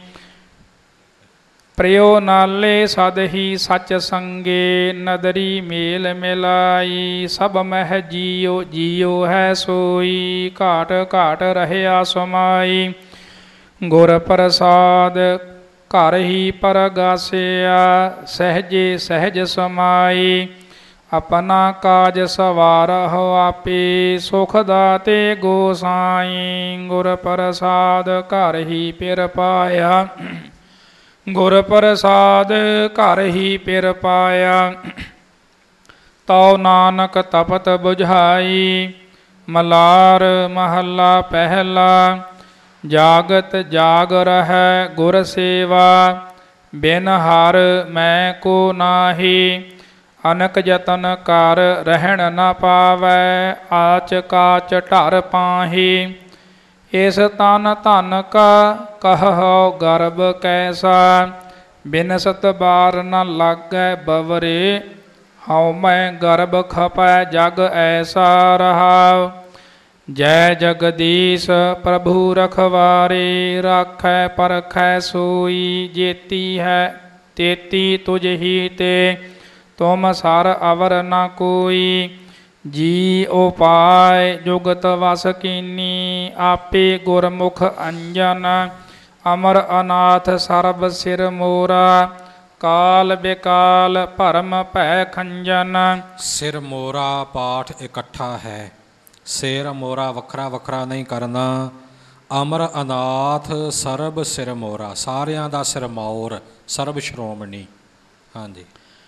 ਪ੍ਰਿਉ ਨਾਲੇ ਸਦ ਹੀ ਸਚ ਸੰਗੇ। ਨਦਰੀ ਮੇਲ ਮਿਲਾਈ, ਸਭ ਮਹਿ ਜੀਉ ਜੀਉ ਹੈ ਸੋਈ। ਘਾਟ ਘਾਟ ਰਹਿਆ ਸਮਾਈ, ਗੁਰ ਪ੍ਰਸਾਦ ਘਰ ਹੀ ਪਰਗਾਸਿਆ। ਸਹਿਜੇ ਸਹਿਜ ਸਮਾਈ, ਆਪਣਾ ਕਾਜ ਸਵਾਰਹੁ ਆਪੇ। ਸੁਖ ਦਾਤੇ ਗੋਸਾਈ, ਗੁਰ ਪ੍ਰਸਾਦ ਘਰ ਹੀ ਪਿਰ ਪਾਇਆ। ਗੁਰ ਪ੍ਰਸਾਦ ਘਰ ਹੀ ਪਿਰ ਪਾਇਆ। ਤਉ ਨਾਨਕ ਤਪਤ ਬੁਝਾਈ, ਮਲਾਰ ਮਹੱਲਾ ਪਹਿਲਾ। ਜਾਗਤ ਜਾਗ ਰਹੈ ਗੁਰ ਸੇਵਾ, ਬਿਨ ਹਰ ਮੈਂ ਕੋ ਨਾਹੀ। ਅਨਕ ਯਤਨ ਕਰ ਰਹਿਣ ਨ ਪਾਵੈ, ਆਚ ਕਾਚ ਢਰ ਪਾਹੀ। ਇਸ ਤਨ ਧਨ ਕਾ ਕਹੋ ਗਰਬ ਕੈਸਾ, ਬਿਨਸਤ ਬਾਰ ਨ ਲਾਗੈ ਬਵਰੇ। ਹਉ ਮੈਂ ਗਰਬ ਖਪੈ ਜਗ ਐਸਾ ਰਹਾਉ। ਜੈ ਜਗਦੀਸ਼ ਪ੍ਰਭੂ ਰਖਵਾਰੇ, ਰਾਖੈ ਪਰਖੈ ਸੋਈ। ਜੇਤੀ ਹੈ ਤੇਤੀ ਤੁਝ ਹੀ ਤੇ, ਤੁਮ ਸਰ ਅਵਰ ਨ ਕੋਈ। ਜੀ ਉਪਾਇ ਜੁਗਤ ਵਸ ਕੀਨੀ, ਆਪੇ ਗੁਰਮੁਖ ਅੰਜਨ। ਅਮਰ ਅਨਾਥ ਸਰਬ ਸਿਰ ਮੋਰਾ, ਕਾਲ ਬਿਕਾਲ ਭਰਮ ਭੈ ਖੰਜਨ। ਸਿਰ ਮੋਰਾ ਪਾਠ ਇਕੱਠਾ ਹੈ, ਸਿਰ ਮੋਰਾ ਵੱਖਰਾ ਵੱਖਰਾ ਨਹੀਂ ਕਰਨਾ। ਅਮਰ ਅਨਾਥ ਸਰਬ ਸਿਰ ਮੋਰਾ, ਸਾਰਿਆਂ ਦਾ ਸਿਰ ਮੌਰ, ਸਰਬ ਸ਼੍ਰੋਮਣੀ। ਹਾਂਜੀ।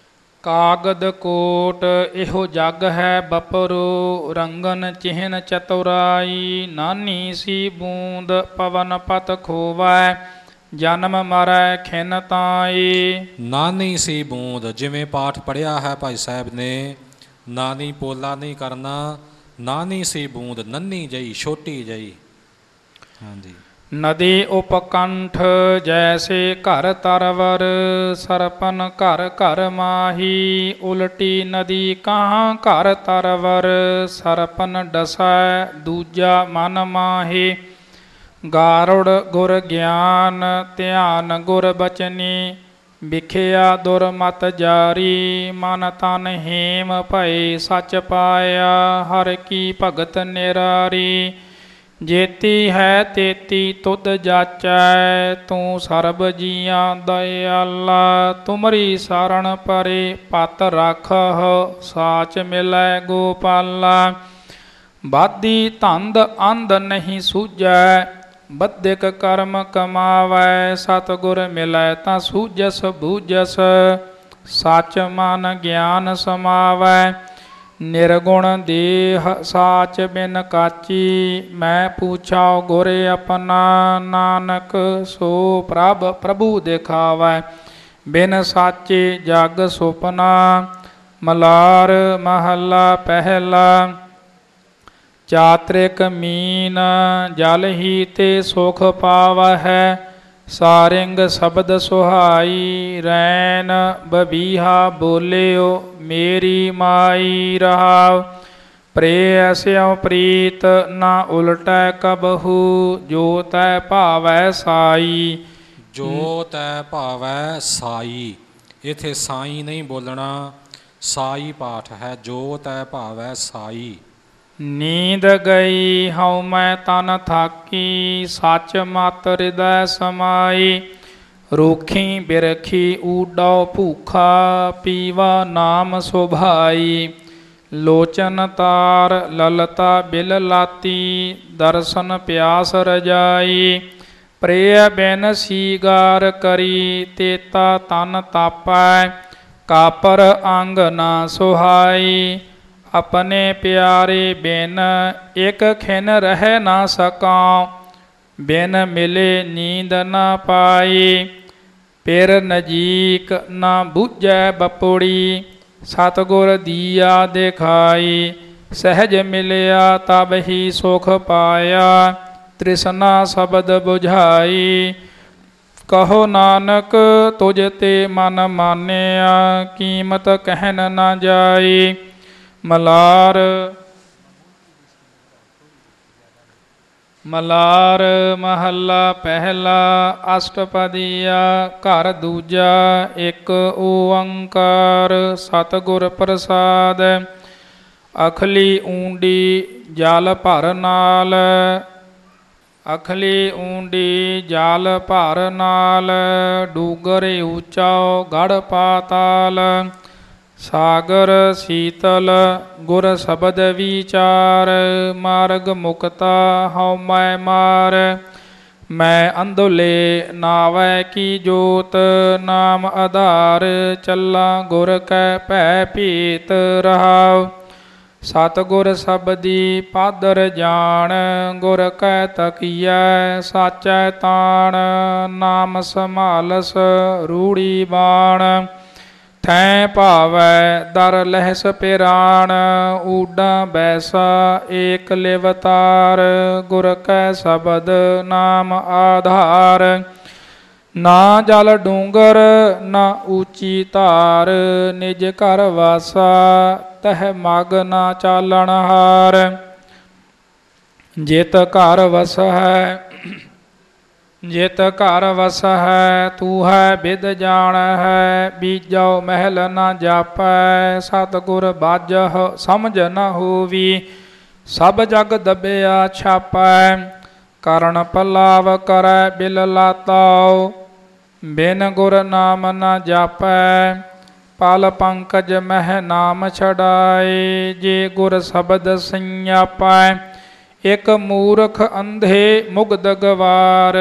ਕਾਗਦ ਕੋਟ ਇਹੋ ਜਗ ਹੈ ਬਪਰੋ, ਰੰਗਨ ਚਿਹਨ ਚਤੁਰਾਈ। ਨਾਨੀ ਸੀ ਬੂੰਦ ਪਵਨ ਪਤ ਖੋਵੈ, ਜਨਮ ਮਰੈ ਖਿਨ ਤਾਈ। ਨਾਨੀ ਸੀ ਬੂੰਦ, ਜਿਵੇਂ ਪਾਠ ਪੜ੍ਹਿਆ ਹੈ ਭਾਈ ਸਾਹਿਬ ਨੇ, ਨਾਨੀ ਪੋਲਾ ਨਹੀਂ ਕਰਨਾ। ਨਾਨੀ ਸੀ ਬੂੰਦ, ਨੰਨੀ ਜਈ, ਛੋਟੀ ਜਈ। ਹਾਂਜੀ। ਨਦੀ ਉਪਕੰਠ ਜੈਸੇ ਘਰ ਤਰਵਰ, ਸਰਪਨ ਘਰ ਘਰ ਮਾਹੀ। ਉਲਟੀ ਨਦੀ ਕਹਾਂ ਘਰ ਤਰਵਰ, ਸਰਪਨ ਡਸੈ ਦੂਜਾ ਮਨ ਮਾਹੀ। ਗਾਰੁੜ ਗੁਰ ਗਿਆਨ ਧਿਆਨ ਗੁਰ ਬਚਨੀ, ਵਿਖਿਆ ਦੁਰਮਤ ਜਾਰੀ। ਮਨ ਤਨ ਹੇਮ ਭਏ ਸਚ ਪਾਇਆ, ਹਰ ਕੀ ਭਗਤ ਨਿਰਾਰੀ। ਜੇਤੀ ਹੈ ਤੇਤੀ ਤੁਧ ਜਾਚੈ, ਤੂੰ ਸਰਬ ਜੀਆਂ ਦਇਆਲਾ। ਤੁਮਰੀ ਸਰਣ ਪਰੇ ਪਤ ਰਾਖਹੁ, ਸਾਚ ਮਿਲੈ ਗੋਪਾਲਾ। ਬਾਦੀ ਧੰਦ ਅੰਧ ਨਹੀਂ ਸੂਝੈ, ਬੱਧਿਕ ਕਰਮ ਕਮਾਵੈ। ਸਤਿਗੁਰ ਮਿਲੈ ਤਾਂ ਸੂਝਸ ਬੂਝਸ, ਸਚ ਮਨ ਗਿਆਨ ਸਮਾਵੈ। ਨਿਰਗੁਣ ਦੇਹ ਸਾਚ ਬਿਨ ਕਾਚੀ, ਮੈਂ ਪੁੱਛਾਉ ਗੁਰ ਆਪਣਾ। ਨਾਨਕ ਸੋ ਪ੍ਰਭ ਪ੍ਰਭੂ ਦਿਖਾਵੈ, ਬਿਨ ਸਾਚੇ ਜਗ ਸੁਪਨਾ। ਮਲਾਰ ਮਹੱਲਾ ਪਹਿਲਾ। ਚਾਤ੍ਰਿਕ ਮੀਨ ਜਲ ਹੀ ਤੇ ਸੁਖ ਪਾਵਹਿ, ਸਾਰਿੰਗ ਸ਼ਬਦ ਸੁਹਾਈ। ਰੈਨ ਬਬੀਹਾ ਬੋਲਿਓ ਮੇਰੀ ਮਾਈ ਰਹਾਉ, ਪ੍ਰੇ ਐਸਿਉ ਪ੍ਰੀਤ ਨਾ ਉਲਟੈ ਕਬਹੂ ਜੋ ਤੈ ਭਾਵੈ ਸਾਈ। ਜੋ ਤੈ ਭਾਵੈ ਸਾਈ, ਇਥੇ ਸਾਈ ਨਹੀਂ ਬੋਲਣਾ, ਸਾਈ ਪਾਠ ਹੈ। ਜੋ ਤੈ ਭਾਵੈ ਸਾਈ। ਨੀਂਦ ਗਈ ਹਉ ਮੈਂ ਤਨ ਥਾਕੀ ਸੱਚ ਮਤ ਹਿਰਦੈ ਸਮਾਈ। ਰੁਖੀ ਬਿਰਖੀ ਊਡਉ ਭੂਖਾ ਪੀਵਾ ਨਾਮ ਸੁਭਾਈ। ਲੋਚਨ ਤਾਰ ਲਲਤਾ ਬਿਲ ਲਾਤੀ ਦਰਸ਼ਨ ਪਿਆਸ ਰਜਾਈ। ਪ੍ਰਿਯ ਬਿਨ ਸੀਗਾਰ ਕਰੀ ਤੇਤਾ ਤਨ ਤਾਪੈ ਕਾਪਰ ਅੰਗ ਨਾ ਸੁਹਾਈ। ਆਪਣੇ ਪਿਆਰੇ ਬਿਨ ਇੱਕ ਖਿਨ ਰਹਿ ਨਾ ਸਕਾਂ ਬਿਨ ਮਿਲੇ ਨੀਂਦ ਨਾ ਪਾਈ। ਪਿਰ ਨਜੀਕ ਨਾ ਬੁੱਝੈ ਬਪੁੜੀ ਸਤਿਗੁਰ ਦੀਆ ਦਿਖਾਈ। ਸਹਿਜ ਮਿਲਿਆ ਤਬ ਹੀ ਸੁਖ ਪਾਇਆ ਤ੍ਰਿਸ਼ਨਾ ਸ਼ਬਦ ਬੁਝਾਈ। ਕਹੋ ਨਾਨਕ ਤੁਝ ਤੇ ਮਨ ਮਾਨਿਆ ਕੀਮਤ ਕਹਿਨ ਨਾ ਜਾਈ। ਮਲਾਰ ਮਲਾਰ ਮਹੱਲਾ ਪਹਿਲਾ ਅਸ਼ਟਪਦੀਆ ਘਰ ਦੂਜਾ ਇੱਕ ਓੰਕਾਰ ਸਤਿਗੁਰ ਪ੍ਰਸਾਦ। ਅਖਲੀ ਊਂਡੀ ਜਲ ਭਰ ਨਾਲ ਅਖਲੀ ਊਂਡੀ ਜਲ ਭਰ ਨਾਲ ਡੂਗਰ ਉੱਚਾ ਗੜ ਪਾਤਾਲ। ਸਾਗਰ ਸੀਤਲ ਗੁਰ ਸ਼ਬਦ ਵਿਚਾਰ ਮਾਰਗ ਮੁਕਤਾ ਹਉ ਮੈਂ ਮਾਰ। ਮੈਂ ਅੰਧੁਲੇ ਨਾਵੈ ਕੀ ਜੋਤ ਨਾਮ ਆਧਾਰ ਚੱਲਾ ਗੁਰ ਕੈ ਭੈ ਭੀਤ ਰਹਾਉ। ਸਤਿਗੁਰ ਸਬਦੀ ਪਾਦਰ ਜਾਣ ਗੁਰ ਕੈ ਤਕੀਐ ਸਾਚੈ ਤਾਣ। ਨਾਮ ਸੰਭਾਲਸ ਰੂੜੀ ਬਾਣ ਥੈ ਭਾਵੈ ਦਰ ਲਹਿਸ ਪਿਰਾਣ। ਊਡਾ ਬੈਸਾ ਏਕ ਲਿਵਤਾਰ ਗੁਰ ਕੈ ਸ਼ਬਦ ਨਾਮ ਆਧਾਰ। ਨਾ ਜਲ ਡੂੰਗਰ ਨਾ ਉੱਚੀ ਧਾਰ ਨਿਜ ਘਰ ਵਾਸਾ ਤਹ ਮਗ ਨਾ ਚਾਲਣ ਹਾਰ। ਜਿਤ ਘਰ ਵਸ ਹੈ ਜਿਤ ਘਰ ਵਸ ਹੈ ਤੂੰ ਹੈ ਬਿਦ ਜਾਣ ਹੈ। ਬੀਜੋ ਮਹਿਲ ਨਾ ਜਾਪੈ ਸਤਿਗੁਰ ਬਾਜਹ ਸਮਝ ਨਾ ਹੋਵੀ। ਸਭ ਜਗ ਦਬਿਆ ਛਾਪੈ ਕਰਨ ਪਲਾਵ ਕਰੈ ਬਿਲ ਲਾਤਾਉ। ਬਿਨ ਗੁਰ ਨਾਮ ਨਾ ਜਾਪੈ ਪਲ ਪੰਕਜ ਮਹਿ ਨਾਮ ਛਡਾਏ। ਜੇ ਗੁਰ ਸ਼ਬਦ ਸੰਆਪੈ ਇਕ ਮੂਰਖ ਅੰਧੇ ਮੁਗਧ ਗਵਾਰ।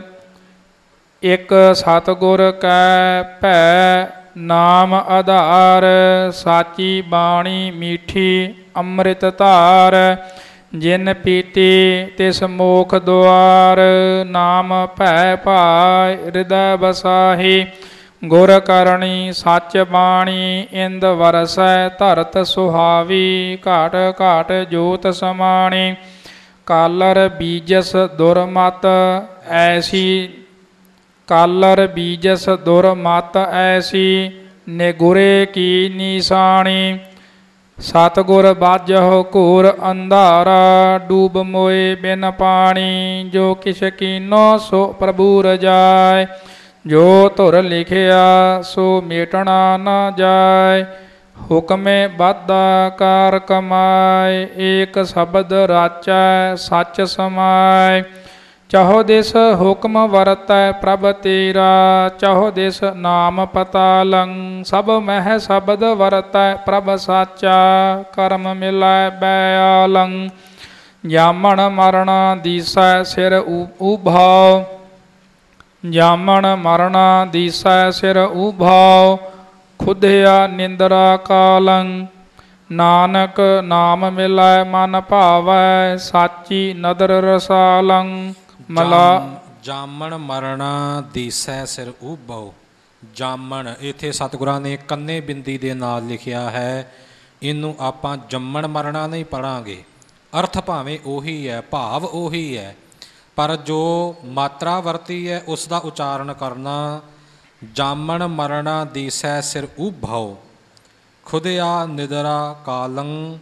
ਇਕ ਸਤਿਗੁਰ ਕੈ ਭੈ ਨਾਮ ਆਧਾਰ। ਸਾਚੀ ਬਾਣੀ ਮੀਠੀ ਅੰਮ੍ਰਿਤ ਧਾਰ। ਜਿਨ ਪੀਤੀ ਤਿਸ ਮੋਖ ਦੁਆਰ। ਨਾਮ ਭੈ ਭਾਇ ਹਿਰਦੈ ਬਸਾਹੀ। ਗੁਰ ਕਰਨੀ ਸੱਚ ਬਾਣੀ ਇੰਦ ਵਰਸੈ ਧਰਤ ਸੁਹਾਵੀ। ਘਾਟ ਘਾਟ ਜੋਤ ਸਮਾਣੀ ਕਾਲਰ ਬੀਜਸ ਦੁਰਮਤ ਐਸੀ। ਕਾਲਰ ਬੀਜਸ ਦੁਰਮਤ ਐਸੀ ਨਿਗੁਰੇ ਕੀ ਨਿਸ਼ਾਨੀ। ਸਤਿਗੁਰ ਬਾਝਹੁ ਘੋਰ ਅੰਧਾਰਾ ਡੂਬ ਮੋਏ ਬਿਨ ਪਾਣੀ। ਜੋ ਕਿਛ ਕੀਨੋ ਸੋ ਪ੍ਰਭੂ ਰਜਾਇ ਜੋ ਧੁਰ ਲਿਖਿਆ ਸੋ ਮੇਟਣਾ ਨਾ ਜਾਏ। ਹੁਕਮੇ ਬਾਧਾ ਕਾਰ ਕਮਾਏ ਏਕ ਸ਼ਬਦ ਰਾਚੈ ਸੱਚ ਸਮਾਏ। ਚਾਹੋ ਦਿਸ ਹੁਕਮ ਵਰਤੈ ਪ੍ਰਭ ਤੇਰਾ ਚਾਹੋ ਦਿਸ ਨਾਮ ਪਤਾ ਲੰ। ਸਭ ਮਹਿ ਸ਼ਬਦ ਵਰਤੈ ਪ੍ਰਭ ਸਾਚਾ ਕਰਮ ਮਿਲੈ ਬੈਆਲੰ। ਜਾਮਣ ਮਰਣਾ ਦੀਸੈ ਸਿਰ ਉਭਾਉ ਜਾਮਣ ਮਰਣਾ ਦੀਸੈ ਸਿਰ ਉਭਾਉ। ਖੁਦਿਆ ਨਿੰਦਰਾ ਕਾਲੰ ਨਾਨਕ ਨਾਮ ਮਿਲੈ ਮਨ ਭਾਵੈ ਸਾਚੀ ਨਦਰ ਰਸਾਲੰ। ਮਲਾ ਜਾਮਣ ਮਰਣਾ ਦੀਸੈ ਸਿਰ ਉਭਾਉ। ਜਾਮਣ ਇੱਥੇ ਸਤਿਗੁਰਾਂ ਨੇ ਕੰਨੇ ਬਿੰਦੀ ਦੇ ਨਾਲ ਲਿਖਿਆ ਹੈ। ਇਹਨੂੰ ਆਪਾਂ ਜੰਮਣ ਮਰਣਾ ਨਹੀਂ ਪੜਾਂਗੇ। ਅਰਥ ਭਾਵੇਂ ਉਹੀ ਹੈ ਭਾਵ ਉਹੀ ਹੈ ਪਰ ਜੋ ਮਾਤਰਾ ਵਰਤੀ ਹੈ ਉਸ ਦਾ ਉਚਾਰਨ ਕਰਨਾ। ਜਾਮਣ ਮਰਣਾ ਦੀਸੈ ਸਿਰ ਉਭਾਉ ਖੁਦਿਆ ਨਿਦਰਾ ਕਾਲੰ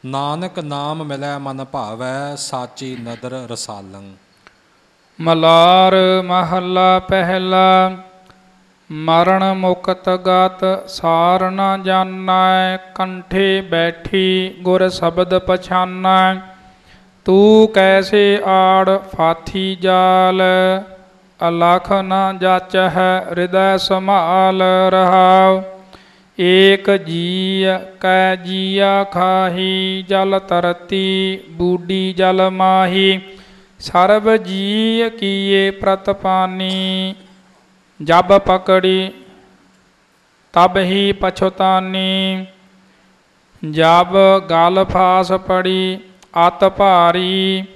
ਨਾਨਕ ਨਾਮ ਮਿਲੈ ਮਨ ਭਾਵੈ, ਸਾਚੀ ਨਦਰ ਰਸਾਲੰ। ਮਲਾਰ ਮਹੱਲਾ ਪਹਿਲਾ। ਮਰਨ ਮੁਕਤ ਗਤ ਸਾਰ ਨ ਜਾਣੈ, ਕੰਠੇ ਬੈਠੀ ਗੁਰ ਸ਼ਬਦ ਪਛਾਨੈ। ਤੂੰ ਕੈਸੇ ਆੜ ਫਾਥੀ ਜਾਲ, ਅਲਖ ਨ ਜਾਚਹਿ ਹਿਰਦੈ ਸੰਭਾਲ। ਰਹਾਉ ਏਕ ਜੀ ਕੈ ਜੀਆ ਖਾਹੀ, ਜਲ ਧਰਤੀ ਬੂਡੀ ਜਲ ਮਾਹੀ। ਸਰਬ ਜੀ ਕੀਏ ਪ੍ਰਤਪਾਨੀ, ਜਬ ਪਕੜੀ ਤਬ ਹੀ ਪਛੁਤਾਨੀ। ਜਬ ਗਲ ਫਾਸ ਪੜੀ ਅਤ ਭਾਰੀ,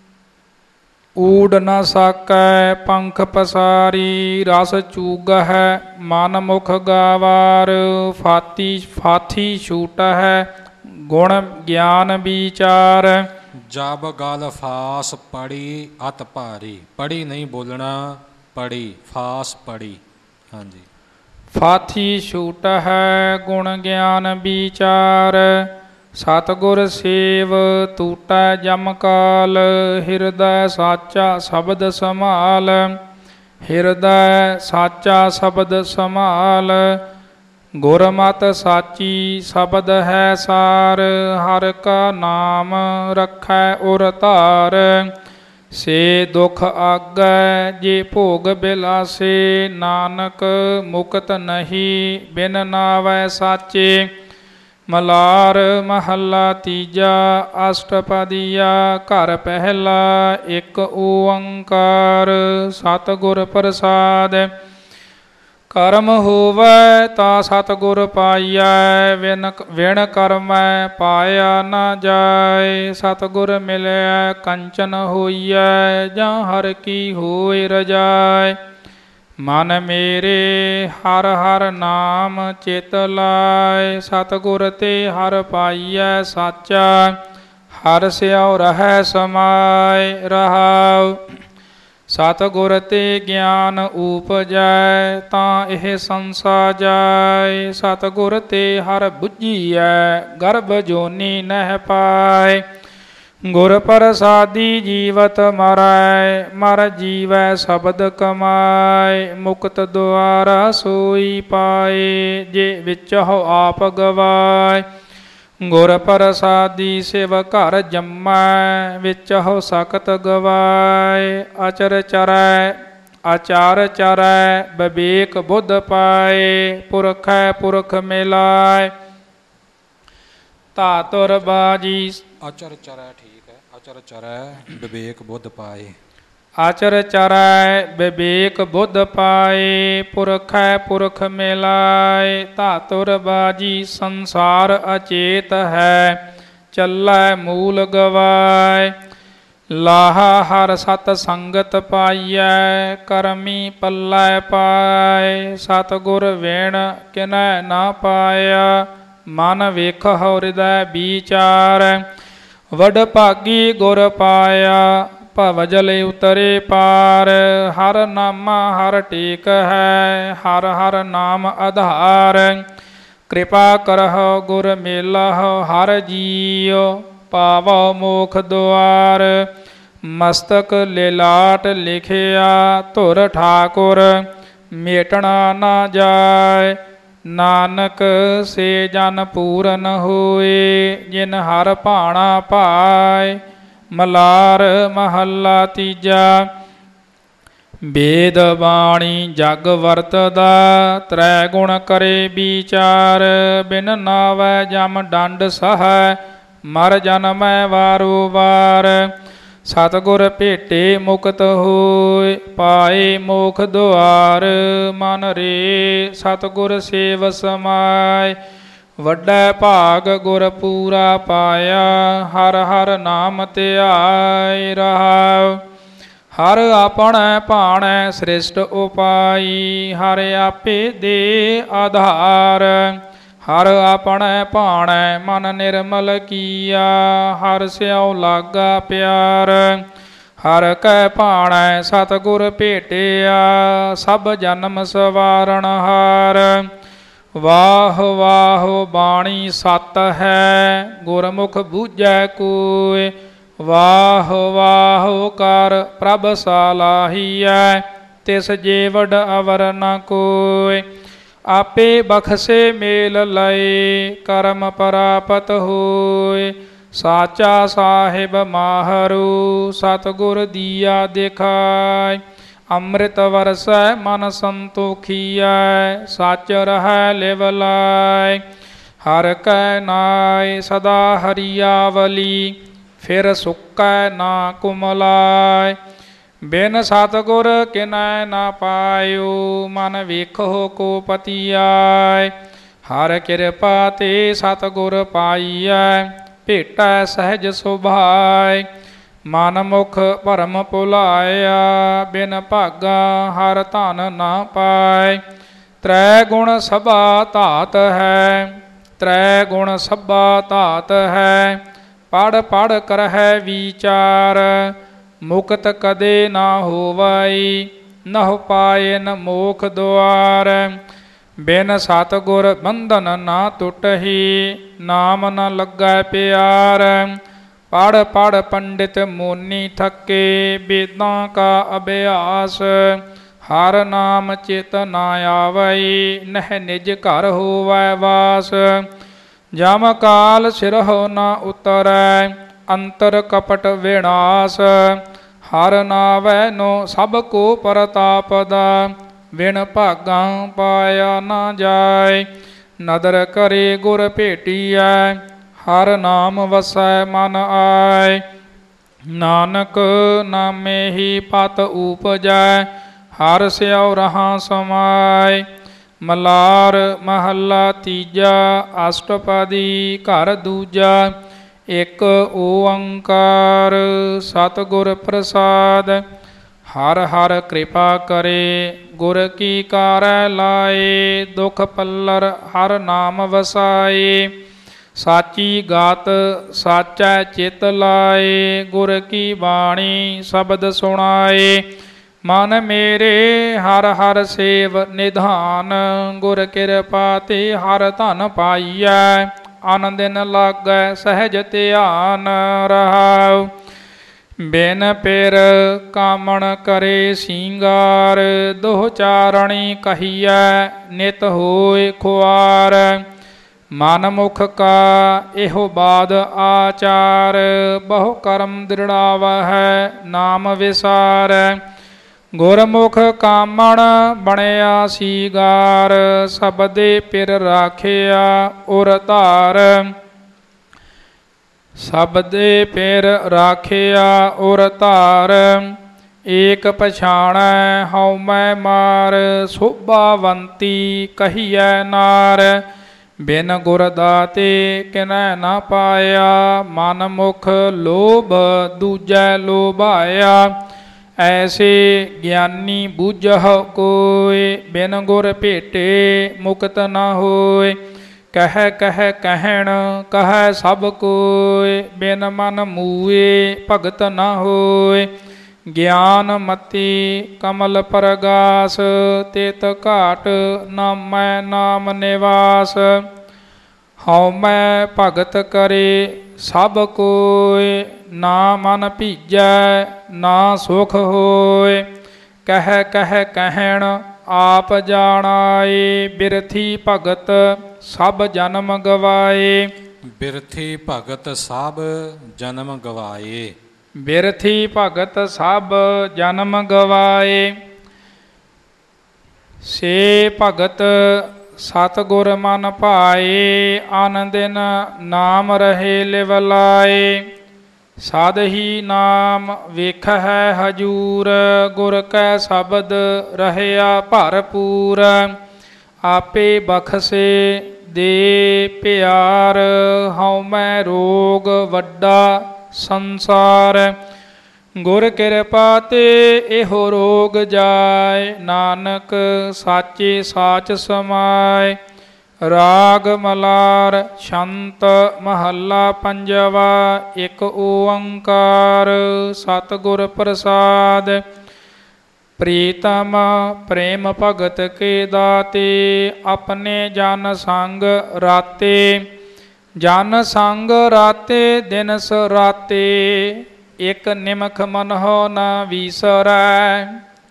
ਊਡ ਨ ਸਕੈ ਪੰਖ ਪਸਾਰੀ। ਰਸ ਚੂਗਹਿ ਮਨ ਮੁਖ ਗਾਵਾਰ, ਫਾਤੀ ਫਾਥੀ ਛੂਟਹਿ ਗੁਣ ਗਿਆਨ ਵਿਚਾਰ। ਜਬ ਗਲ ਫਾਸ ਪੜੀ ਅਤ ਭਾਰੀ, ਪੜੀ ਨਹੀਂ ਬੋਲਣਾ, ਪੜੀ ਫਾਸ ਪੜੀ। ਹਾਂਜੀ। ਫਾਥੀ ਛੂਟਹਿ ਗੁਣ ਗਿਆਨ ਵਿਚਾਰ, ਸਤਿਗੁਰ ਸੇਵ ਟੂਟੈ ਜਮ ਕਾਲ। ਹਿਰਦੈ ਸਾਚਾ ਸ਼ਬਦ ਸੰਭਾਲ, ਹਿਰਦੈ ਸਾਚਾ ਸ਼ਬਦ ਸੰਭਾਲ। ਗੁਰਮਤਿ ਸਾਚੀ ਸ਼ਬਦ ਹੈ ਸਾਰ, ਹਰਿ ਕਾ ਨਾਮ ਰੱਖੈ ਉਰ ਧਾਰ। ਸੇ ਦੁਖ ਆਗੈ ਜੇ ਭੋਗ ਬਿਲਾਸੇ, ਨਾਨਕ ਮੁਕਤ ਨਹੀਂ ਬਿਨ ਨਾਵੈ ਸਾਚੇ। ਮਲਾਰ ਮਹੱਲਾ ਤੀਜਾ। ਅਸ਼ਟਪਦੀਆ ਘਰ ਪਹਿਲਾ। ਇੱਕ ਓੰਕਾਰ ਸਤਿਗੁਰ ਪ੍ਰਸਾਦਿ, ਕਰਮ ਹੋਵੈ ਤਾ ਸਤਿਗੁਰ ਪਾਈਐ। ਵਿਨ ਵਿਣ ਕਰਮੈ ਪਾਇਆ ਨ ਜਾਇ, ਸਤਿਗੁਰ ਮਿਲਿਆ ਕੰਚਨ ਹੋਈਐ। ਜਾਂ ਹਰਿ ਕੀ ਹੋਇ ਰਜਾਇ, ਮਨ ਮੇਰੇ ਹਰ ਹਰ ਨਾਮ ਚਿਤ ਲਾਇ। ਸਤਿਗੁਰ ਤੇ ਹਰਿ ਪਾਈਐ ਸਾਚਾ, ਹਰਿ ਸਿਉ ਰਹੈ ਸਮਾਇ। ਰਹਾਉ ਸਤਿਗੁਰ ਤੇ ਗਿਆਨ ਊਪਜੈ, ਤਾਂ ਇਹ ਸੰਸਾ ਜਾਇ। ਸਤਿਗੁਰ ਤੇ ਹਰਿ ਬੁੱਝੀਐ, ਗਰਭ ਜੋਨੀ ਨਹਿ ਪਾਇ। ਗੁਰ ਪ੍ਰਸਾਦੀ ਜੀਵਤ ਮਰੈ, ਮਰ ਜੀਵੈ ਸ਼ਬਦ ਕਮਾਇ। ਮੁਕਤ ਦੁਆਰਾ ਸੋਈ ਪਾਏ, ਜੇ ਵਿੱਚ ਹੋ ਆਪ ਗਵਾਏ। ਗੁਰ ਪ੍ਰਸਾਦੀ ਸਿਵ ਘਰ ਜੰਮੈ, ਵਿੱਚ ਹੋ ਸਕਤ ਗਵਾਏ। ਅਚਰ ਚਰੈ ਆਚਾਰ ਚਰੈ, ਵਿਵੇਕ ਬੁੱਧ ਪਾਏ। ਪੁਰਖੈ ਪੁਰਖ ਮਿਲਾਏ, ਧਾਤੁਰ ਬਾਜੀ। ਅਚਰ ਚਰੈ ਠੀਕ ਹੈ, ਅਚਰ ਚਰੈ ਵਿਵੇਕ ਬੁੱਧ ਪਾਏ। ਆਚਰ ਚਰੈ ਵਿਵੇਕ ਬੁੱਧ ਪਾਏ, ਪੁਰਖੈ ਪੁਰਖ ਮਿਲਾਏ। ਧਾਤੁਰ ਬਾਜੀ ਸੰਸਾਰ ਅਚੇਤ ਹੈ, ਚੱਲੈ ਮੂਲ ਗਵਾਏ। ਲਾਹਾ ਹਰ ਸਤ ਸੰਗਤ ਪਾਈਐ, ਕਰਮੀ ਪੱਲੇ ਪਾਏ। ਸਤਿਗੁਰ ਵਿਣ ਕਿਨੈ ਨਾ ਪਾਇਆ, ਮਨ ਵੇਖਹੁ ਹਿਰਦੈ ਵਿਚਾਰ। ਵਡ ਭਾਗੀ ਗੁਰ ਪਾਇਆ, ਭਵ ਜਲ ਉਤਰੇ ਪਾਰ। ਹਰ ਨਾਮਾ ਹਰ ਟੇਕ ਹੈ, ਹਰ ਹਰ ਨਾਮ ਆਧਾਰ। ਕਿਰਪਾ ਕਰਹੁ ਗੁਰ ਮੇਲਹੁ ਹਰ ਜੀਉ, ਪਾਵਹੁ ਮੋਖ ਦੁਆਰ। ਮਸਤਕ ਲਿਲਾਟ ਲਿਖਿਆ ਧੁਰ ਠਾਕੁਰ, ਮੇਟਣਾ ਨਾ ਜਾਏ। ਨਾਨਕ ਸੇ ਜਨ ਪੂਰਨ ਹੋਏ, ਜਿਨ ਹਰ ਭਾਣਾ ਪਾਏ। ਮਲਾਰ ਮਹੱਲਾ ਤੀਜਾ। ਵੇਦ ਬਾਣੀ ਜਗ ਵਰਤਦਾ, ਤ੍ਰੈ ਗੁਣ ਕਰੇ ਵਿਚਾਰ। ਬਿਨ ਨਾਵੈ ਜਮ ਡੰਡ ਸਹੈ, ਮਰ ਜਨਮੈ ਵਾਰੋ ਵਾਰ। ਸਤਿਗੁਰ ਭੇਟੇ ਮੁਕਤ ਹੋਏ, ਪਾਏ ਮੋਖ ਦੁਆਰ। ਮਨ ਰੇ ਸਤਿਗੁਰ ਸੇਵ ਸਮਾਏ, ਵੱਡਾ ਭਾਗ ਗੁਰ ਪੂਰਾ ਪਾਇਆ। ਹਰ ਹਰ ਨਾਮ ਧਿਆਇ। ਰਹਾਉ ਹਰ ਆਪਣੈ ਭਾਣੈ ਸ੍ਰਿਸ਼ਟ ਉਪਾਈ, ਹਰ ਆਪੇ ਦੇ ਆਧਾਰ। ਹਰ ਆਪਣੈ ਭਾਣੈ ਮਨ ਨਿਰਮਲ ਕੀਆ, ਹਰ ਸਿਉ ਲਾਗਾ ਪਿਆਰ। ਹਰ ਕੈ ਭਾਣੈ ਸਤਿਗੁਰ ਭੇਟਿਆ, ਸਭ ਜਨਮ ਸਵਾਰਨ ਹਾਰ। ਵਾਹ ਵਾਹ ਬਾਣੀ ਸਤ ਹੈ, ਗੁਰਮੁਖ ਬੂਝੈ ਕੋਇ। ਵਾਹ ਵਾਹ ਕਰ ਪ੍ਰਭ ਸਾਲਾਹੀਐ, ਤਿਸ ਜੀਵੜ ਅਵਰ ਨ ਕੋਇ। ਆਪੇ ਬਖਸ਼ੇ ਮੇਲ ਲਏ, ਕਰਮ ਪ੍ਰਾਪਤ ਹੋਇ। ਸਾਚਾ ਸਾਹਿਬ ਮਾਹਰੂ, ਸਤਿਗੁਰ ਦੀਆ ਦਿਖਾਇ। ਅੰਮ੍ਰਿਤ ਵਰਸੈ ਮਨ ਸੰਤੋਖੀਐ, ਸੱਚ ਰਹੈ ਲਿਵ ਲਾਇ। ਹਰ ਕੈ ਨਾਇ ਸਦਾ ਹਰਿਆਵਲੀ, ਫਿਰ ਸੁੱਕੈ ਨਾ ਕੁਮਲਾਇ। ਬਿਨ ਸਤਿਗੁਰ ਕਿਨੈ ਨਾ ਪਾਇਓ, ਮਨ ਵੇਖੋ ਕੋ ਪਤੀਆਇ। ਹਰ ਕਿਰਪਾ ਤੇ ਸਤਿਗੁਰ ਪਾਈਐ, ਭੇਟੈ ਸਹਿਜ ਸੁਭਾਇ। ਮਨ ਮੁਖ ਭਰਮ ਭੁਲਾਇਆ, ਬਿਨ ਭਾਗਾ ਹਰ ਧਨ ਨਾ ਪਾਇ। ਤ੍ਰੈ ਗੁਣ ਸਭਾ ਧਾਤ ਹੈ, ਤ੍ਰੈ ਗੁਣ ਸਭਾ ਧਾਤ ਹੈ। ਪੜ ਪੜ ਕਰਹਿ ਵਿਚਾਰ, ਮੁਕਤ ਕਦੇ ਨਾ ਹੋਵਈ। ਨਹੁ ਪਾਇਨ ਮੋਖ ਦੁਆਰ, ਬਿਨ ਸਤਿਗੁਰ ਬੰਧਨ ਨਾ ਟੁਟਹੀ। ਨਾਮ ਨ ਲੱਗੈ ਪਿਆਰ, ਪੜ ਪੜ ਪੰਡਿਤ ਮੋਨੀ ਥਕੇ। ਵੇਦਾਂ ਕਾ ਅਭਿਆਸ, ਹਰ ਨਾਮ ਚਿਤ ਨਾ ਆਵਈ। ਨਹਿ ਨਿਜ ਘਰ ਹੋਵੈ ਵਾਸ, ਜਮ ਕਾਲ ਸਿਰਹੁ ਨਾ ਉਤਰੈ। ਅੰਤਰ ਕਪਟ ਵਿਨਾਸ਼, ਹਰ ਨਾਵੈ ਨੋ ਸਭ ਕੋ ਪਰਤਾਪਦਾ। ਬਿਨ ਭਾਗਾਂ ਪਾਇਆ ਨਾ ਜਾਏ, ਨਦਰ ਕਰੇ ਗੁਰ ਭੇਟੀਐ। ਹਰ ਨਾਮ ਵਸੈ ਮਨ ਆਏ, ਨਾਨਕ ਨਾਮੇ ਹੀ ਪਤ ਊਪਜੈ। ਹਰ ਸਿਉ ਰਹਾ ਸਮਾਏ। ਮਲਾਰ ਮਹੱਲਾ ਤੀਜਾ, ਅਸ਼ਟਪਦੀ ਘਰ ਦੂਜਾ। ਇੱਕ ਓੰਕਾਰ ਸਤਿਗੁਰ ਪ੍ਰਸਾਦ। ਹਰ ਹਰ ਕਿਰਪਾ ਕਰੇ, ਗੁਰ ਕੀ ਕਾਰੈ ਲਾਏ। ਦੁਖ ਪੱਲਰ ਹਰ ਨਾਮ ਵਸਾਏ, ਸਾਚੀ ਗਾਤ ਸਾਚੈ ਚਿਤ ਲਾਏ। ਗੁਰ ਕੀ ਬਾਣੀ ਸ਼ਬਦ ਸੁਣਾਏ, ਮਨ ਮੇਰੇ ਹਰ ਹਰ ਸੇਵ ਨਿਧਾਨ। ਗੁਰ ਕਿਰਪਾ ਤੇ ਹਰ ਧਨ ਪਾਈਐ, ਆਨ ਦਿਨ ਲਾਗੈ ਸਹਿਜ ਧਿਆਨ ਰਹਾਉ। ਬਿਨ ਪਿਰ ਕਾਮਣ ਕਰੇ ਸਿੰਗਾਰ, ਦੋਹ ਚਾਰਣੀ ਕਹੀਐ ਨਿਤ ਹੋਇ ਖੁਆਰ। ਮਨ ਮੁਖ ਕਾ ਇਹੋ ਬਾਦ ਆਚਾਰ, ਬਹੁ ਕਰਮ ਦ੍ਰਿੜਾਵਹਿ ਨਾਮ ਵਿਸਾਰ। ਗੁਰਮੁਖ ਕਾਮਣ ਬਣਿਆ ਸੀਗਾਰ, ਸਬਦੇ ਪਿਰ ਰਾਖਿਆ ਉਰ ਧਾਰ। ਸਬਦੇ ਪਿਰ ਰਾਖਿਆ ਉਰ ਧਾਰ, ਏਕ ਪਛਾਣੈ ਹਉ ਮੈਂ ਮਾਰ। ਸੋਭਾਵੰਤੀ ਕਹੀਐ ਨਾਰ, ਬਿਨ ਗੁਰ ਦਾਤੇ ਕਿਨੈ ਨਾ ਪਾਇਆ। ਮਨ ਮੁਖ ਲੋਭ ਦੂਜੈ ਲੋਭਾਇਆ, ਐਸੇ ਗਿਆਨੀ ਬੁਝਹੁ ਕੋਇ। ਬਿਨ ਗੁਰ ਭੇਟੇ ਮੁਕਤ ਨਾ ਹੋਇ, ਕਹਿ ਕਹਿ ਕਹਿਣ ਕਹੈ ਸਭ ਕੋਇ। ਬਿਨ ਮਨ ਮੂਏ ਭਗਤ ਨਾ ਹੋਇ, ਗਿਆਨ ਮਤੀ ਕਮਲ ਪਰਗਾਸ। ਤਿਤ ਘਾਟ ਨਾਮੈ ਨਾਮ ਨਿਵਾਸ, ਹਉ ਮੈਂ ਭਗਤ ਕਰੇ ਸਭ ਕੋਇ। ਨਾ ਮਨ ਭੀਜੈ ਨਾ ਸੁਖ ਹੋਇ, ਕਹਿ ਕਹਿ ਕਹਿਣ ਆਪ ਜਾਣਾਏ। ਬਿਰਥੀ ਭਗਤ ਸਭ ਜਨਮ ਗਵਾਏ, ਬਿਰਥੀ ਭਗਤ ਸਭ ਜਨਮ ਗਵਾਏ। ਬਿਰਥੀ ਭਗਤ ਸਭ ਜਨਮ ਗਵਾਏ। ਸੇ ਭਗਤ ਸਤਿਗੁਰ ਮਨ ਭਾਏ, ਆਨ ਦਿਨ ਨਾਮ ਰਹੇ ਲਿਵ ਲਾਏ। ਸਦ ਹੀ ਨਾਮ ਵੇਖਹਿ ਹਜੂਰ, ਗੁਰ ਕੈ ਸ਼ਬਦ ਰਹਿਆ ਭਰਪੂਰ। ਆਪੇ ਬਖਸ਼ੇ ਦੇ ਪਿਆਰ, ਹਉ ਮੈਂ ਰੋਗ ਵੱਡਾ ਸੰਸਾਰ। ਗੁਰ ਕਿਰਪਾ ਤੇ ਇਹੋ ਰੋਗ ਜਾਏ, ਨਾਨਕ ਸਾਚੇ ਸਾਚ ਸਮਾਏ। ਰਾਗ ਮਲਾਰ ਛੰਤ ਮਹੱਲਾ ਪੰਜਵਾ। ਇੱਕ ਓੰਕਾਰ ਸਤਿਗੁਰ ਪ੍ਰਸਾਦ। ਪ੍ਰੀਤਮ ਪ੍ਰੇਮ ਭਗਤ ਕੇ ਦਾਤੇ, ਆਪਣੇ ਜਨ ਸੰਗ ਰਾਤੇ। ਜਨ ਸੰਗ ਰਾਤੇ ਦਿਨਸ ਰਾਤੇ, ਇਕ ਨਿਮਖ ਮਨਹੁ ਨ ਵੀਸਰੈ।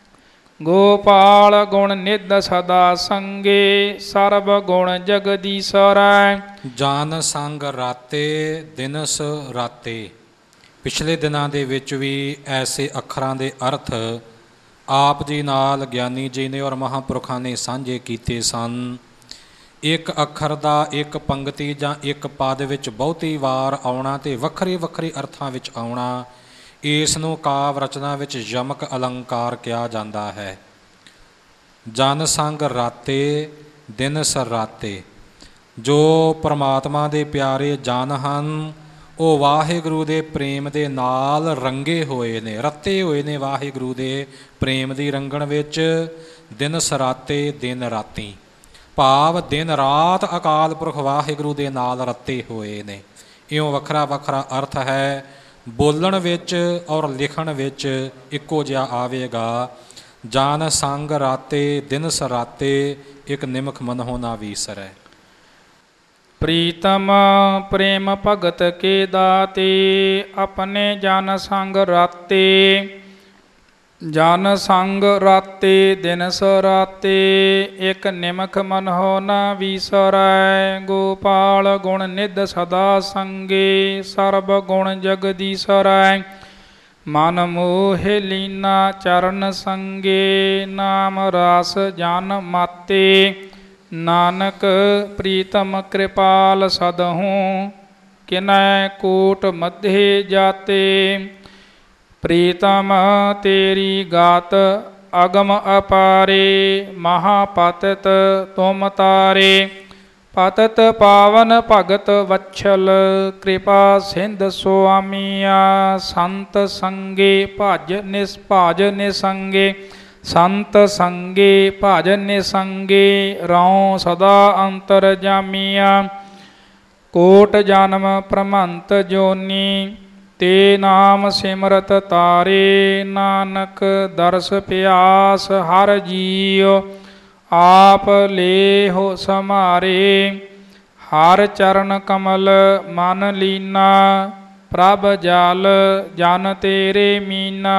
ਗੋਪਾਲ ਗੁਣ ਨਿਧ ਸਦਾ ਸੰਗੇ, ਸਰਬ ਗੁਣ ਜਗਦੀਸਰੈ। ਜਨ ਸੰਗ ਰਾਤੇ ਦਿਨਸ ਰਾਤੇ। ਪਿਛਲੇ ਦਿਨਾਂ ਦੇ ਵਿੱਚ ਵੀ ਐਸੇ ਅੱਖਰਾਂ ਦੇ ਅਰਥ ਆਪ ਜੀ ਨਾਲ ਗਿਆਨੀ ਜੀ ਨੇ ਔਰ ਮਹਾਂਪੁਰਖਾਂ ਨੇ ਸਾਂਝੇ ਕੀਤੇ ਸਨ। ਇੱਕ ਅੱਖਰ ਦਾ ਇੱਕ ਪੰਗਤੀ ਜਾਂ ਇੱਕ ਪਦ ਵਿੱਚ ਬਹੁਤੀ ਵਾਰ ਆਉਣਾ ਅਤੇ ਵੱਖਰੇ ਵੱਖਰੇ ਅਰਥਾਂ ਵਿੱਚ ਆਉਣਾ, ਇਸ ਨੂੰ ਕਾਵ ਰਚਨਾ ਵਿੱਚ ਯਮਕ ਅਲੰਕਾਰ ਕਿਹਾ ਜਾਂਦਾ ਹੈ। ਜਨ ਸੰਗ ਰਾਤੇ ਦਿਨਸ ਰਾਤੇ। ਜੋ ਪਰਮਾਤਮਾ ਦੇ ਪਿਆਰੇ ਜਨ ਹਨ, ਉਹ ਵਾਹਿਗੁਰੂ ਦੇ ਪ੍ਰੇਮ ਦੇ ਨਾਲ ਰੰਗੇ ਹੋਏ ਨੇ, ਰੱਤੇ ਹੋਏ ਨੇ ਵਾਹਿਗੁਰੂ ਦੇ ਪ੍ਰੇਮ ਦੀ ਰੰਗਣ ਵਿੱਚ। ਦਿਨਸ ਰਾਤੇ ਦਿਨ ਰਾਤੀ, ਭਾਵ ਦਿਨ ਰਾਤ ਅਕਾਲ ਪੁਰਖ ਵਾਹਿਗੁਰੂ ਦੇ ਨਾਲ ਰੱਤੇ ਹੋਏ ਨੇ। ਇਉਂ ਵੱਖਰਾ ਵੱਖਰਾ ਅਰਥ ਹੈ, ਬੋਲਣ ਵਿੱਚ ਔਰ ਲਿਖਣ ਵਿੱਚ ਇੱਕੋ ਜਿਹਾ ਆਵੇਗਾ। ਜਨ ਸੰਗ ਰਾਤੇ ਦਿਨਸ ਰਾਤੇ, ਇੱਕ ਨਿਮਖ ਮਨਹੁ ਨ ਵੀਸਰੈ। ਪ੍ਰੀਤਮ ਪ੍ਰੇਮ ਭਗਤ ਕੇ ਦਾਤੇ, ਆਪਣੇ ਜਨ ਸੰਗ ਰਾਤੇ। ਜਨ ਸੰਗ ਰਾਤੇ ਦਿਨਸ ਰਾਤੇ, ਇਕ ਨਿਮਖ ਮਨਹੁ ਨ ਵੀਸਰੈ। ਗੋਪਾਲ ਗੁਣ ਨਿਧ ਸਦਾ ਸੰਗੇ, ਸਰਬ ਗੁਣ ਜਗਦੀਸਰੈ। ਮਨ ਮੋਹਿ ਲੀਨਾ ਚਰਨ ਸੰਗੇ, ਨਾਮ ਰਸ ਜਨ ਮਾਤੇ। ਨਾਨਕ ਪ੍ਰੀਤਮ ਕਿਰਪਾਲ ਸਦਹੂੰ, ਕਿਨੈ ਕੋਟ ਮਧੇ ਜਾਤੇ। ਪ੍ਰੀਤਮ ਤੇਰੀ ਗਾਤ ਅਗਮ ਅਪਾਰੇ, ਮਹਾਪਤਿਤ ਤੁਮ ਤਾਰੇ। ਪਤਿਤ ਪਾਵਨ ਭਗਤ ਵਛਲ, ਕਿਰਪਾ ਸਿੰਧ ਸੁਆਮੀਆ। ਸੰਤ ਸੰਗੇ ਭਜ ਨਿਸਭਾਜ ਨਿਸੰਗੇ, ਸੰਤ ਸੰਗੇ ਭਜ ਨਿਸੰਗੇ। ਰਉ ਸਦਾ ਅੰਤਰ ਜਾਮੀਆ, ਕੋਟ ਜਨਮ ਪ੍ਰਮੰਤ ਜੋਨੀ। ਤੇ ਨਾਮ ਸਿਮਰਤ ਤਾਰੇ, ਨਾਨਕ ਦਰਸ ਪਿਆਸ ਹਰ ਜੀਉ। ਆਪ ਲੇਹੁ ਸਮਾਰੇ, ਹਰ ਚਰਨ ਕਮਲ ਮਨ ਲੀਨਾ। ਪ੍ਰਭ ਜਲ ਜਨ ਤੇਰੇ ਮੀਨਾ,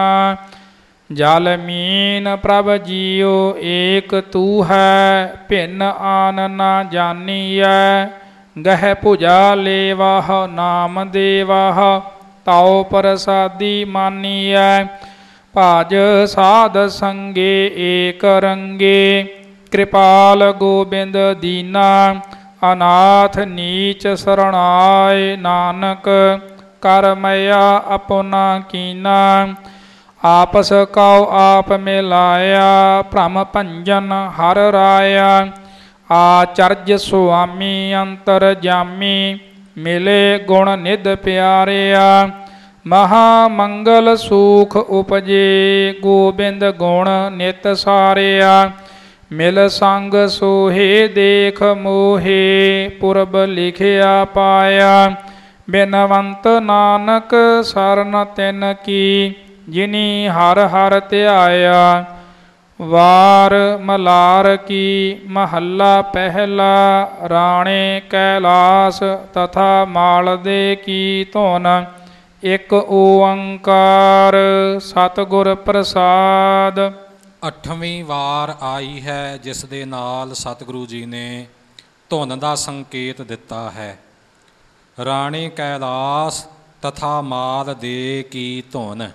ਜਲ ਮੀਨ ਪ੍ਰਭ ਜੀਉ ਏਕ ਤੂ ਹੈ। ਭਿੰਨ ਆਨ ਨਾ ਜਾਨੀਐ, ਗਹਿ ਭੁਜਾ ਲੇਵਾਹ ਨਾਮ ਦੇਵਾਹ। ਤਾਉ ਪ੍ਰਸਾਦੀ ਮਾਨੀਐ, ਭਜ ਸਾਧ ਸੰਗੇ ਏਕ ਰੰਗੇ। ਕਿਰਪਾਲ ਗੋਬਿੰਦ ਦੀਨਾ, ਅਨਾਥ ਨੀਚ ਸਰਣਾਏ। ਨਾਨਕ ਕਰ ਮਇਆ ਆਪਣਾ ਕੀਨਾ, ਆਪਸ ਕਉ ਆਪ ਮਿਲਾਇਆ। ਭ੍ਰਮ ਭੰਜਨ ਹਰ ਰਾਇਆ, ਆਚਰਜ ਸੁਆਮੀ ਅੰਤਰ ਜਾਮੀ। ਮਿਲੇ ਗੁਣ ਨਿਧ ਪਿਆਰਿਆ, ਮਹਾ ਮੰਗਲ ਸੂਖ ਉਪਜੇ। ਗੋਬਿੰਦ ਗੁਣ ਨਿਤ ਸਾਰਿਆ, ਮਿਲ ਸੰਗ ਸੋਹੇ ਦੇਖ ਮੋਹੇ। ਪੁਰਬ ਲਿਖਿਆ ਪਾਇਆ, ਬਿਨਵੰਤ ਨਾਨਕ ਸਰਨ ਤਿਨ ਕੀ। ਜਿਨੀ ਹਰ ਹਰ ਧਿਆਇਆ, ਵਾਰ ਮਲਾਰ ਕੀ ਮਹੱਲਾ ਪਹਿਲਾ। ਰਾਣੇ ਕੈਲਾਸ ਤਥਾ ਮਾਲਦੇ ਕੀ ਧੁਨ, ਇੱਕ ਓੰਕਾਰ ਸਤਿਗੁਰ ਪ੍ਰਸਾਦ। ਅੱਠਵੀਂ ਵਾਰ ਆਈ ਹੈ ਜਿਸ ਦੇ ਨਾਲ ਸਤਿਗੁਰੂ ਜੀ ਨੇ ਧੁਨ ਦਾ ਸੰਕੇਤ ਦਿੱਤਾ ਹੈ। ਰਾਣੇ ਕੈਲਾਸ ਤਥਾ ਮਾਲ ਦੇ ਕੀ ਧੁਨ।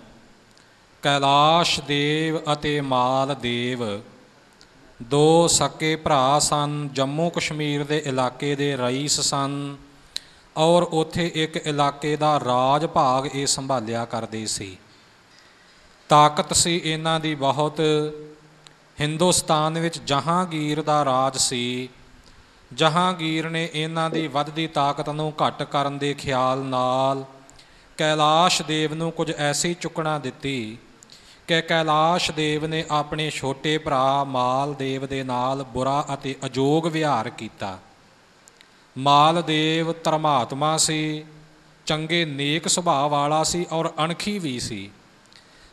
ਕੈਲਾਸ਼ ਦੇਵ ਅਤੇ ਮਾਲ ਦੇਵ ਦੋ ਸਕੇ ਭਰਾ ਸਨ। ਜੰਮੂ ਕਸ਼ਮੀਰ ਦੇ ਇਲਾਕੇ ਦੇ ਰਈਸ ਸਨ ਔਰ ਉੱਥੇ ਇੱਕ ਇਲਾਕੇ ਦਾ ਰਾਜ ਭਾਗ ਇਹ ਸੰਭਾਲਿਆ ਕਰਦੇ ਸੀ। ਤਾਕਤ ਸੀ ਇਹਨਾਂ ਦੀ ਬਹੁਤ। ਹਿੰਦੁਸਤਾਨ ਵਿੱਚ ਜਹਾਂਗੀਰ ਦਾ ਰਾਜ ਸੀ। ਜਹਾਂਗੀਰ ਨੇ ਇਹਨਾਂ ਦੀ ਵੱਧਦੀ ਤਾਕਤ ਨੂੰ ਘੱਟ ਕਰਨ ਦੇ ਖਿਆਲ ਨਾਲ ਕੈਲਾਸ਼ ਦੇਵ ਨੂੰ ਕੁਝ ਐਸੀ ਚੁੱਕਣਾ ਦਿੱਤੀ ਕਿ ਕੈਲਾਸ਼ ਦੇਵ ਨੇ ਆਪਣੇ ਛੋਟੇ ਭਰਾ ਮਾਲ ਦੇਵ ਦੇ ਨਾਲ ਬੁਰਾ ਅਤੇ ਅਜੋਗ ਵਿਹਾਰ ਕੀਤਾ। ਮਾਲ ਦੇਵ ਧਰਮਾਤਮਾ ਸੀ, ਚੰਗੇ ਨੇਕ ਸੁਭਾਅ ਵਾਲਾ ਸੀ ਔਰ ਅਣਖੀ ਵੀ ਸੀ।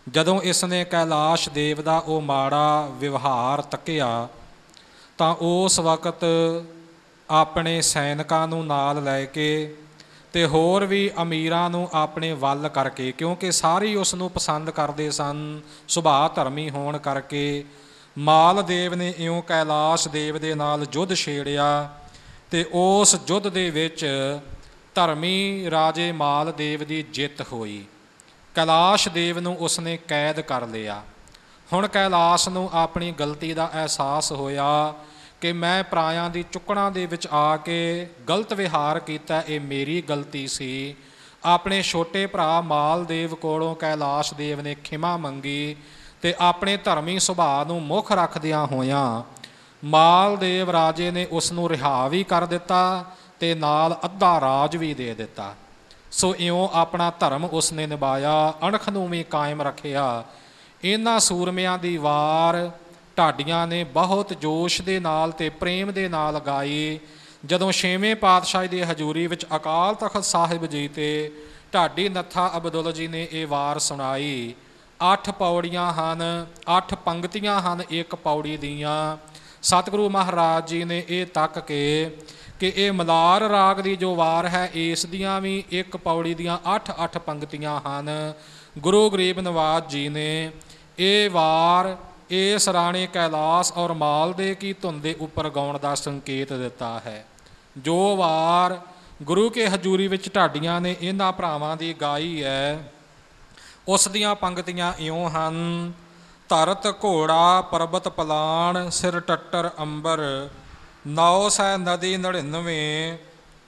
ਜਦੋਂ ਇਸ ਨੇ ਕੈਲਾਸ਼ ਦੇਵ ਦਾ ਉਹ ਮਾੜਾ ਵਿਵਹਾਰ ਤੱਕਿਆ ਤਾਂ ਉਸ ਵਕਤ ਆਪਣੇ ਸੈਨਿਕਾਂ ਨੂੰ ਨਾਲ ਲੈ ਕੇ ਅਤੇ ਹੋਰ ਵੀ ਅਮੀਰਾਂ ਨੂੰ ਆਪਣੇ ਵੱਲ ਕਰਕੇ, ਕਿਉਂਕਿ ਸਾਰੇ ਉਸ ਨੂੰ ਪਸੰਦ ਕਰਦੇ ਸਨ ਸੁਭਾਅ ਧਰਮੀ ਹੋਣ ਕਰਕੇ, ਮਾਲਦੇਵ ਨੇ ਇਉਂ ਕੈਲਾਸ਼ ਦੇਵ ਦੇ ਨਾਲ ਯੁੱਧ ਛੇੜਿਆ ਅਤੇ ਉਸ ਯੁੱਧ ਦੇ ਵਿੱਚ ਧਰਮੀ ਰਾਜੇ ਮਾਲਦੇਵ ਦੀ ਜਿੱਤ ਹੋਈ। ਕੈਲਾਸ਼ ਦੇਵ ਨੂੰ ਉਸਨੇ ਕੈਦ ਕਰ ਲਿਆ। ਹੁਣ ਕੈਲਾਸ਼ ਨੂੰ ਆਪਣੀ ਗਲਤੀ ਦਾ ਅਹਿਸਾਸ ਹੋਇਆ ਕਿ ਮੈਂ ਪਰਾਇਆਂ ਦੀ ਚੁੱਕਣਾ ਦੇ ਵਿੱਚ ਆ ਕੇ ਗਲਤ ਵਿਹਾਰ ਕੀਤਾ, ਇਹ ਮੇਰੀ ਗਲਤੀ ਸੀ। ਆਪਣੇ ਛੋਟੇ ਭਰਾ ਮਾਲਦੇਵ ਕੋਲੋਂ ਕੈਲਾਸ਼ ਦੇਵ ਨੇ ਖਿਮਾ ਮੰਗੀ ਅਤੇ ਆਪਣੇ ਧਰਮੀ ਸੁਭਾਅ ਨੂੰ ਮੁੱਖ ਰੱਖਦਿਆਂ ਹੋਇਆਂ ਮਾਲਦੇਵ ਰਾਜੇ ਨੇ ਉਸ ਨੂੰ ਰਿਹਾ ਵੀ ਕਰ ਦਿੱਤਾ ਅਤੇ ਨਾਲ ਅੱਧਾ ਰਾਜ ਵੀ ਦੇ ਦਿੱਤਾ। ਸੋ ਇਉਂ ਆਪਣਾ ਧਰਮ ਉਸਨੇ ਨਿਭਾਇਆ, ਅਣਖ ਨੂੰ ਵੀ ਕਾਇਮ ਰੱਖਿਆ। ਇਹਨਾਂ ਸੂਰਮਿਆਂ ਦੀ ਵਾਰ ਢਾਡੀਆਂ ਨੇ ਬਹੁਤ ਜੋਸ਼ ਦੇ ਨਾਲ ਅਤੇ ਪ੍ਰੇਮ ਦੇ ਨਾਲ ਗਾਈ। ਜਦੋਂ ਛੇਵੇਂ ਪਾਤਸ਼ਾਹ ਦੀ ਹਜ਼ੂਰੀ ਵਿੱਚ ਅਕਾਲ ਤਖਤ ਸਾਹਿਬ ਜੀ ਅਤੇ ਢਾਡੀ ਨੱਥਾ ਅਬਦੁੱਲ ਜੀ ਨੇ ਇਹ ਵਾਰ ਸੁਣਾਈ। ਅੱਠ ਪੌੜੀਆਂ ਹਨ, ਅੱਠ ਪੰਗਤੀਆਂ ਹਨ ਇੱਕ ਪੌੜੀ ਦੀਆਂ। ਸਤਿਗੁਰੂ ਮਹਾਰਾਜ ਜੀ ਨੇ ਇਹ ਤੱਕ ਕੇ ਕਿ ਇਹ ਮਲਾਰ ਰਾਗ ਦੀ ਜੋ ਵਾਰ ਹੈ ਇਸ ਦੀਆਂ ਵੀ ਇੱਕ ਪੌੜੀ ਦੀਆਂ ਅੱਠ ਅੱਠ ਪੰਗਤੀਆਂ ਹਨ। ਗੁਰੂ ਗਰੀਬ ਨਵਾਜ਼ ਜੀ ਨੇ ਇਹ ਵਾਰ ਇਸ ਰਾਣੇ ਕੈਲਾਸ਼ ਔਰ ਮਾਲਦੇ ਕੀ ਧੁਨ ਦੇ ਉੱਪਰ ਗਾਉਣ ਦਾ ਸੰਕੇਤ ਦਿੱਤਾ ਹੈ। ਜੋ ਵਾਰ ਗੁਰੂ ਕੇ ਹਜ਼ੂਰੀ ਵਿੱਚ ਢਾਡੀਆਂ ਨੇ ਇਹਨਾਂ ਭਰਾਵਾਂ ਦੀ ਗਾਈ ਹੈ, ਉਸ ਦੀਆਂ ਪੰਗਤੀਆਂ ਇਉਂ ਹਨ। ਧਰਤ ਘੋੜਾ ਪਰਬਤ ਪਲਾਣ ਸਿਰ ਟੱਟਰ ਅੰਬਰ, ਨੌ ਸੈ ਨਦੀ ਨੜਿਨਵੇਂ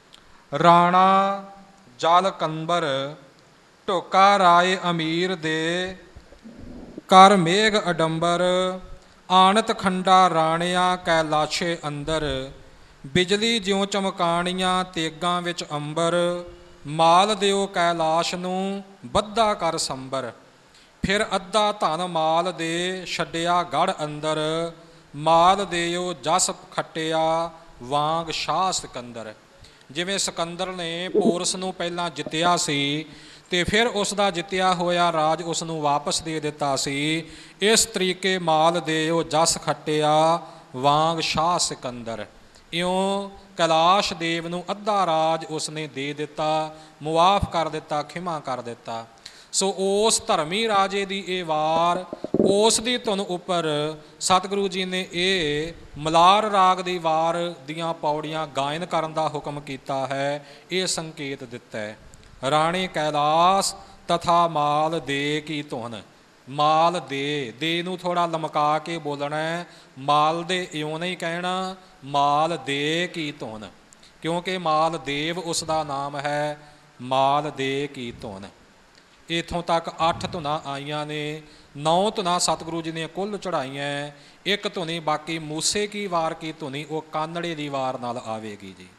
ਰਾਣਾ ਜਲ ਕੰਬਰ, ਢੋਕਾ ਰਾਏ ਅਮੀਰ ਦੇ ਕਰ ਮੇਘ ਅਡੰਬਰ, ਆਣਤ ਖੰਡਾ ਰਾਣਿਆਂ ਕੈਲਾਸ਼ੇ ਅੰਦਰ, ਬਿਜਲੀ ਜਿਉਂ ਚਮਕਾਣੀਆਂ ਤੇਗਾਂ ਵਿੱਚ ਅੰਬਰ, ਮਾਲ ਦਿਓ ਕੈਲਾਸ਼ ਨੂੰ ਬੱਧਾ ਕਰ ਸੰਬਰ, ਫਿਰ ਅੱਧਾ ਧਨ ਮਾਲ ਦੇ ਛੱਡਿਆ ਗੜ੍ਹ ਅੰਦਰ, ਮਾਲ ਦੇਓ ਜਸ ਖੱਟਿਆ ਵਾਂਗ ਸ਼ਾਹ ਸਿਕੰਦਰ। ਜਿਵੇਂ ਸਿਕੰਦਰ ਨੇ ਪੋਰਸ ਨੂੰ ਪਹਿਲਾਂ ਜਿੱਤਿਆ ਸੀ ਅਤੇ ਫਿਰ ਉਸ ਦਾ ਜਿੱਤਿਆ ਹੋਇਆ ਰਾਜ ਉਸ ਨੂੰ ਵਾਪਸ ਦੇ ਦਿੱਤਾ ਸੀ, ਇਸ ਤਰੀਕੇ ਮਾਲ ਦੇਓ ਜਸ ਖੱਟਿਆ ਵਾਂਗ ਸ਼ਾਹ ਸਿਕੰਦਰ। ਇਉਂ ਕੈਲਾਸ਼ ਦੇਵ ਨੂੰ ਅੱਧਾ ਰਾਜ ਉਸਨੇ ਦੇ ਦਿੱਤਾ, ਮੁਆਫ ਕਰ ਦਿੱਤਾ, ਖਿਮਾ ਕਰ ਦਿੱਤਾ। ਸੋ ਉਸ ਧਰਮੀ ਰਾਜੇ ਦੀ ਇਹ ਵਾਰ, ਉਸ ਦੀ ਧੁਨ ਉੱਪਰ ਸਤਿਗੁਰੂ ਜੀ ਨੇ ਇਹ ਮਲਾਰ ਰਾਗ ਦੀ ਵਾਰ ਦੀਆਂ ਪੌੜੀਆਂ ਗਾਇਨ ਕਰਨ ਦਾ ਹੁਕਮ ਕੀਤਾ ਹੈ। ਇਹ ਸੰਕੇਤ ਦਿੱਤਾ ਹੈ। ਰਾਣੇ ਕੈਲਾਸ਼ ਤਥਾ ਮਾਲ ਦੇ ਕੀ ਧੁਨ। ਮਾਲ ਦੇ ਦੇ ਨੂੰ ਥੋੜ੍ਹਾ ਲਮਕਾ ਕੇ ਬੋਲਣਾ, ਮਾਲ ਦੇ ਇਉਂ ਨਹੀਂ ਕਹਿਣਾ, ਮਾਲ ਦੇ ਕੀ ਧੁਨ, ਕਿਉਂਕਿ ਮਾਲ ਦੇਵ ਉਸ ਦਾ ਨਾਮ ਹੈ। ਮਾਲ ਦੇ ਕੀ ਧੁਨ। ਇੱਥੋਂ ਤੱਕ ਅੱਠ ਧੁਨਾਂ ਆਈਆਂ ਨੇ। ਨੌ ਧੁਨਾਂ ਸਤਿਗੁਰੂ ਜੀ ਨੇ ਕੁੱਲ ਚੜ੍ਹਾਈਆਂ। ਇੱਕ ਧੁਨੀ ਬਾਕੀ ਮੂਸੇ ਕੀ ਵਾਰ ਕੀ ਧੁਨੀ ਉਹ ਕਾਨੜੇ ਦੀ ਵਾਰ ਨਾਲ ਆਵੇਗੀ ਜੀ।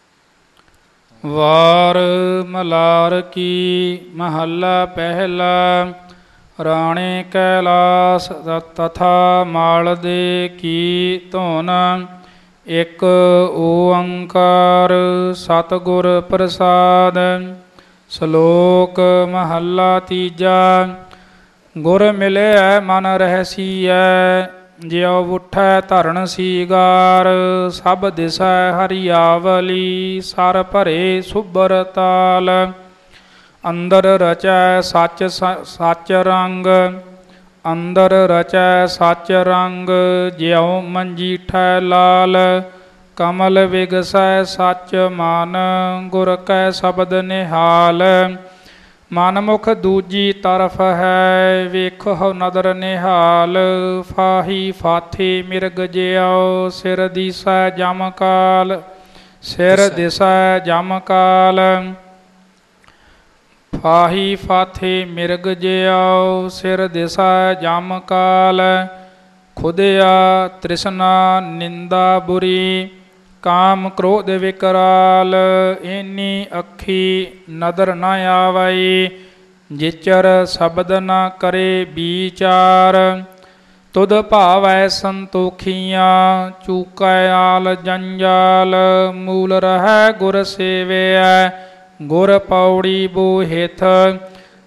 ਵਾਰ ਮਲਾਰ ਕੀ ਮਹੱਲਾ ਪਹਿਲਾ। ਰਾਣੇ ਕੈਲਾਸ ਤਥਾ ਮਾਲਦੇ ਕੀ ਧੁਨ। ਇੱਕ ਓੰਕਾਰ ਸਤਿਗੁਰ ਪ੍ਰਸਾਦ। ਸ਼ਲੋਕ ਮਹੱਲਾ ਤੀਜਾ। ਗੁਰ ਮਿਲਿਆ ਮਨ ਰਹਿਸੀਐ, ਜਿਉ ਉਠੈ ਧਰਨ ਸੀਗਾਰ। ਸਭ ਦਿਸੈ ਹਰਿਆਵਲੀ, ਸਰ ਭਰੇ ਸੁਭਰ ਤਾਲ। ਅੰਦਰ ਰਚੈ ਸੱਚ ਸੱਚ ਰੰਗ, ਅੰਦਰ ਰਚੈ ਸੱਚ ਰੰਗ। ਜਿਉ ਮੰਜੀਠੈ ਲਾਲ, ਕਮਲ ਵਿਗਸੈ ਸੱਚ ਮਨ। ਗੁਰ ਕੈ ਸ਼ਬਦ ਨਿਹਾਲ, ਮਨ ਮੁਖ ਦੂਜੀ ਤਰਫ ਹੈ। ਵੇਖੋ ਨਦਰ ਨਿਹਾਲ, ਫਾਹੀ ਫਾਥੀ ਮਿਰਗ ਜਿਉ। ਸਿਰ ਦਿਸੈ ਜਮ ਕਾਲ, ਸਿਰ ਦਿਸੈ ਜਮ ਕਾਲ। ਫਾਹੀ ਫਾਥੀ ਮਿਰਗ ਜਿਉ, ਸਿਰ ਦਿਸੈ ਜਮ ਕਾਲ। ਖੁਦਿਆ ਤ੍ਰਿਸ਼ਨਾ ਨਿੰਦਾ ਬੁਰੀ, ਕਾਮ ਕ੍ਰੋਧ ਵਿਕਰਾਲ। ਏਨੀ ਅੱਖੀ ਨਦਰ ਨ ਆਵਈ, ਜਿਚਰ ਸ਼ਬਦ ਨ ਕਰੇ ਵਿਚਾਰ। ਤੁਧ ਭਾਵੈ ਸੰਤੋਖੀਆਂ, ਚੂਕੈ ਆਲ ਜੰਜਾਲ। ਮੂਲ ਰਹੈ ਗੁਰ ਸੇਵਿਐ, ਗੁਰ ਪੌੜੀ ਬੋਹਿਥ।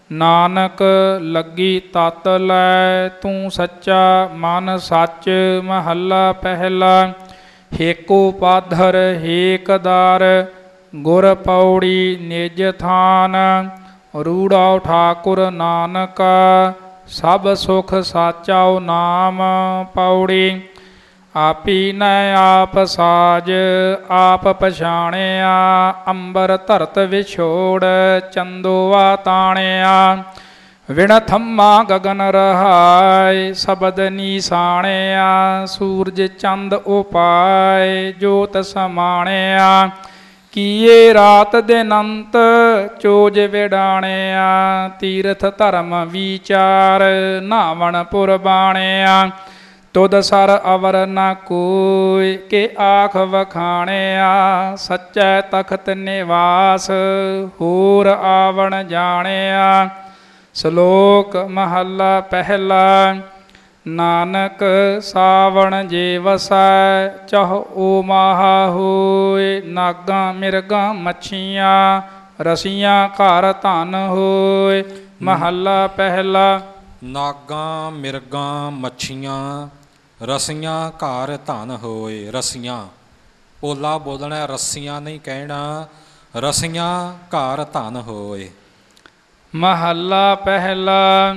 ਨਾਨਕ ਲੱਗੀ ਤਤ ਲੈ ਤੂੰ ਸੱਚਾ ਮਨ ਸੱਚ। ਮਹੱਲਾ ਪਹਿਲਾ। ਹੇਕੋ ਪਾਧਰ ਹੇਕਦਾਰ ਗੁਰ ਪੌੜੀ ਨਿਜ ਥਾਨ। ਰੂੜਾ ਠਾਕੁਰ ਨਾਨਕਾ ਸਭ ਸੁਖ ਸਾਚਾਉ ਨਾਮ। ਪੌੜੀ। ਆਪੀ ਨੈ ਆਪ ਸਾਜ ਆਪ ਪਛਾਣਿਆ। ਅੰਬਰ ਧਰਤ ਵਿਛੋੜ ਚੰਦੋਆ ਤਾਣਿਆ। ਵਿਣ ਥੰਮਾ ਗਗਨ ਰਹਾਇ ਸ਼ਬਦ ਨੀਸਾਣਿਆ। ਸੂਰਜ ਚੰਦ ਉਪਾਇ ਜੋਤ ਸਮਾਣਿਆ। ਕੀਏ ਰਾਤ ਦਿਨ ਅੰਤ ਚੋਜ ਵਿਡਾਣਿਆ। ਤੀਰਥ ਧਰਮ ਵਿਚਾਰ ਨਾਵਣ ਪੁਰ ਬਾਣਿਆ। ਤੁਧ ਸਰ ਅਵਰ ਨਾ ਕੋਈ ਕਿ ਆਖ ਵਖਾਣਿਆ। ਸੱਚੈ ਤਖਤ ਨਿਵਾਸ ਹੋਰ ਆਵਣ ਜਾਣਿਆ। ਸ਼ਲੋਕ ਮਹੱਲਾ ਪਹਿਲਾ। ਨਾਨਕ ਸਾਵਣ ਜੇ ਵਸੈ ਚਹੁ ਮਾਹਾ ਹੋਏ। ਨਾਗਾਂ ਮਿਰਗਾਂ ਮੱਛੀਆਂ ਰਸੀਆਂ ਘਰ ਧਨ ਹੋਏ। ਮਹੱਲਾ ਪਹਿਲਾ। ਨਾਗਾਂ ਮਿਰਗਾਂ ਮੱਛੀਆਂ ਰਸੀਆਂ ਘਰ ਧਨ ਹੋਏ। ਰਸੀਆਂ ਪੋਲਾ ਬੋਲਣਾ, ਰੱਸੀਆਂ ਨਹੀਂ ਕਹਿਣਾ। ਰਸੀਆਂ ਘਰ ਧਨ ਹੋਏ। ਮਹੱਲਾ ਪਹਿਲਾ।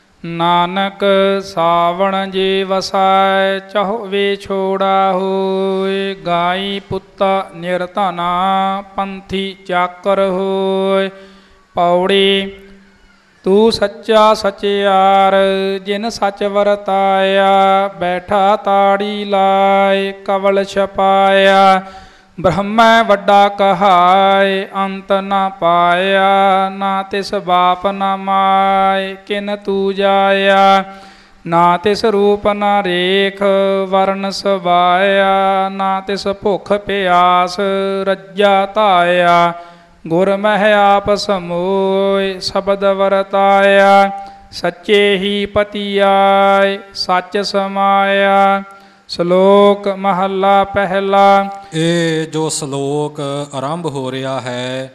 ਨਾਨਕ ਸਾਵਣ ਜੇ ਵਸੈ ਚਹੁ ਵਿਛੋੜਾ ਹੋਏ। ਗਾਈ ਪੁੱਤਾ ਨਿਰਧਨਾ ਪੰਥੀ ਚਾਕਰ ਹੋਏ। ਪੌੜੀ। ਤੂੰ ਸੱਚਾ ਸਚਿਆਰ ਜਿਨ ਸੱਚ ਵਰਤਾਇਆ। ਬੈਠਾ ਤਾੜੀ ਲਾਏ ਕਵਲ ਛਪਾਇਆ। ਬ੍ਰਹਮੈ ਵੱਡਾ ਕਹਾਏ ਅੰਤ ਨਾ ਪਾਇਆ। ਨਾ ਤਿਸ ਬਾਪ ਨਾ ਮਾਏ ਕਿਨ ਤੂੰ ਜਾਇਆ। ਨਾ ਤਿਸ ਰੂਪ ਨਾ ਰੇਖ ਵਰਨ ਸਵਾਇਆ। ਨਾ ਤਿਸ ਭੁੱਖ ਪਿਆਸ ਰੱਜਾ ਧਾਇਆ। ਗੁਰ ਮਹਿ ਆਪ ਸਮੋਏ ਸ਼ਬਦ ਵਰਤਾਇਆ। ਸੱਚੇ ਹੀ ਪਤੀ ਆਏ ਸੱਚ ਸਮਾਇਆ। ਸ਼ਲੋਕ ਮਹੱਲਾ ਪਹਿਲਾ। ਇਹ ਜੋ ਸ਼ਲੋਕ ਆਰੰਭ ਹੋ ਰਿਹਾ ਹੈ,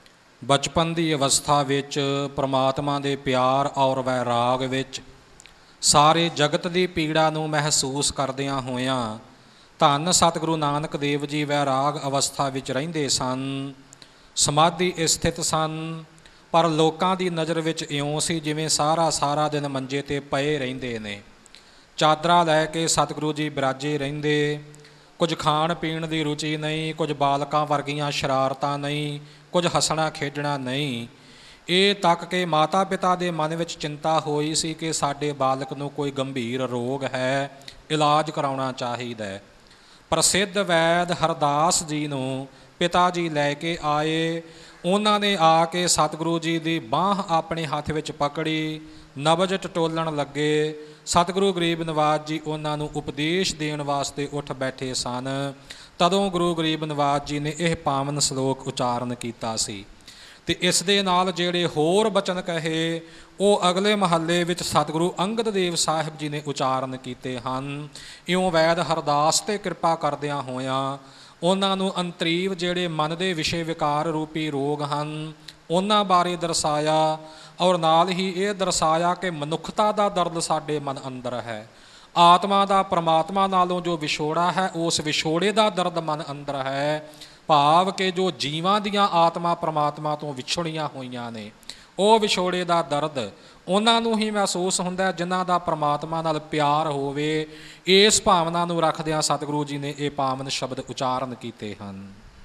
ਬਚਪਨ ਦੀ ਅਵਸਥਾ ਵਿੱਚ ਪ੍ਰਮਾਤਮਾ ਦੇ ਪਿਆਰ ਔਰ ਵੈਰਾਗ ਵਿੱਚ ਸਾਰੇ ਜਗਤ ਦੀ ਪੀੜਾ ਨੂੰ ਮਹਿਸੂਸ ਕਰਦਿਆਂ ਹੋਇਆਂ ਧੰਨ ਸਤਿਗੁਰੂ ਨਾਨਕ ਦੇਵ ਜੀ ਵੈਰਾਗ ਅਵਸਥਾ ਵਿੱਚ ਰਹਿੰਦੇ ਸਨ। ਸਮਾਧੀ ਸਥਿਤ ਸਨ, ਪਰ ਲੋਕਾਂ ਦੀ ਨਜ਼ਰ ਵਿੱਚ ਇਉਂ ਸੀ ਜਿਵੇਂ ਸਾਰਾ ਸਾਰਾ ਦਿਨ ਮੰਜੇ 'ਤੇ ਪਏ ਰਹਿੰਦੇ ਨੇ। ਚਾਦਰਾ ਲੈ ਕੇ ਸਤਿਗੁਰੂ ਜੀ ਬਿਰਾਜੇ ਰਹਿੰਦੇ। ਕੁਝ ਖਾਣ ਪੀਣ ਦੀ ਰੁਚੀ ਨਹੀਂ, ਕੁਝ ਬਾਲਕਾਂ ਵਰਗੀਆਂ ਸ਼ਰਾਰਤਾਂ ਨਹੀਂ, ਕੁਝ ਹੱਸਣਾ ਖੇਡਣਾ ਨਹੀਂ। ਇਹ ਤੱਕ ਕਿ ਮਾਤਾ ਪਿਤਾ ਦੇ ਮਨ ਵਿੱਚ ਚਿੰਤਾ ਹੋਈ ਸੀ ਕਿ ਸਾਡੇ ਬਾਲਕ ਨੂੰ ਕੋਈ ਗੰਭੀਰ ਰੋਗ ਹੈ, ਇਲਾਜ ਕਰਾਉਣਾ ਚਾਹੀਦਾ ਹੈ। ਪ੍ਰਸਿੱਧ ਵੈਦ ਹਰਦਾਸ ਜੀ ਨੂੰ ਪਿਤਾ ਜੀ ਲੈ ਕੇ ਆਏ। ਉਹਨਾਂ ਨੇ ਆ ਕੇ ਸਤਿਗੁਰੂ ਜੀ ਦੀ ਬਾਂਹ ਆਪਣੇ ਹੱਥ ਵਿੱਚ ਪਕੜੀ, ਨਬਜ ਟਟੋਲਣ ਲੱਗੇ। ਸਤਿਗੁਰੂ ਗਰੀਬ ਨਿਵਾਜ ਜੀ ਉਹਨਾਂ ਨੂੰ ਉਪਦੇਸ਼ ਦੇਣ ਵਾਸਤੇ ਉੱਠ ਬੈਠੇ ਸਨ। ਤਦੋਂ ਗੁਰੂ ਗਰੀਬ ਨਿਵਾਜ ਜੀ ਨੇ ਇਹ ਪਾਵਨ ਸ਼ਲੋਕ ਉਚਾਰਨ ਕੀਤਾ ਸੀ। ਅਤੇ ਇਸ ਦੇ ਨਾਲ ਜਿਹੜੇ ਹੋਰ ਬਚਨ ਕਹੇ ਉਹ ਅਗਲੇ ਮਹੱਲੇ ਵਿੱਚ ਸਤਿਗੁਰੂ ਅੰਗਦ ਦੇਵ ਸਾਹਿਬ ਜੀ ਨੇ ਉਚਾਰਨ ਕੀਤੇ ਹਨ। ਇਉਂ ਵੈਦ ਹਰਦਾਸ 'ਤੇ ਕਿਰਪਾ ਕਰਦਿਆਂ ਹੋਇਆਂ ਉਹਨਾਂ ਨੂੰ ਅੰਤਰੀਵ ਜਿਹੜੇ ਮਨ ਦੇ ਵਿਸ਼ੇ ਵਿਕਾਰ ਰੂਪੀ ਰੋਗ ਹਨ ਉਹਨਾਂ ਬਾਰੇ ਦਰਸਾਇਆ, ਔਰ ਨਾਲ ਹੀ ਇਹ ਦਰਸਾਇਆ ਕਿ ਮਨੁੱਖਤਾ ਦਾ ਦਰਦ ਸਾਡੇ ਮਨ ਅੰਦਰ ਹੈ। ਆਤਮਾ ਦਾ ਪਰਮਾਤਮਾ ਨਾਲੋਂ ਜੋ ਵਿਛੋੜਾ ਹੈ ਉਸ ਵਿਛੋੜੇ ਦਾ ਦਰਦ ਮਨ ਅੰਦਰ ਹੈ। ਭਾਵ ਕਿ ਜੋ ਜੀਵਾਂ ਦੀਆਂ ਆਤਮਾ ਪਰਮਾਤਮਾ ਤੋਂ ਵਿਛੜੀਆਂ ਹੋਈਆਂ ਨੇ ਉਹ ਵਿਛੋੜੇ ਦਾ ਦਰਦ ਉਹਨਾਂ ਨੂੰ ਹੀ ਮਹਿਸੂਸ ਹੁੰਦਾ ਜਿਨ੍ਹਾਂ ਦਾ ਪਰਮਾਤਮਾ ਨਾਲ ਪਿਆਰ ਹੋਵੇ। ਇਸ ਭਾਵਨਾ ਨੂੰ ਰੱਖਦਿਆਂ ਸਤਿਗੁਰੂ ਜੀ ਨੇ ਇਹ ਪਾਵਨ ਸ਼ਬਦ ਉਚਾਰਨ ਕੀਤੇ ਹਨ।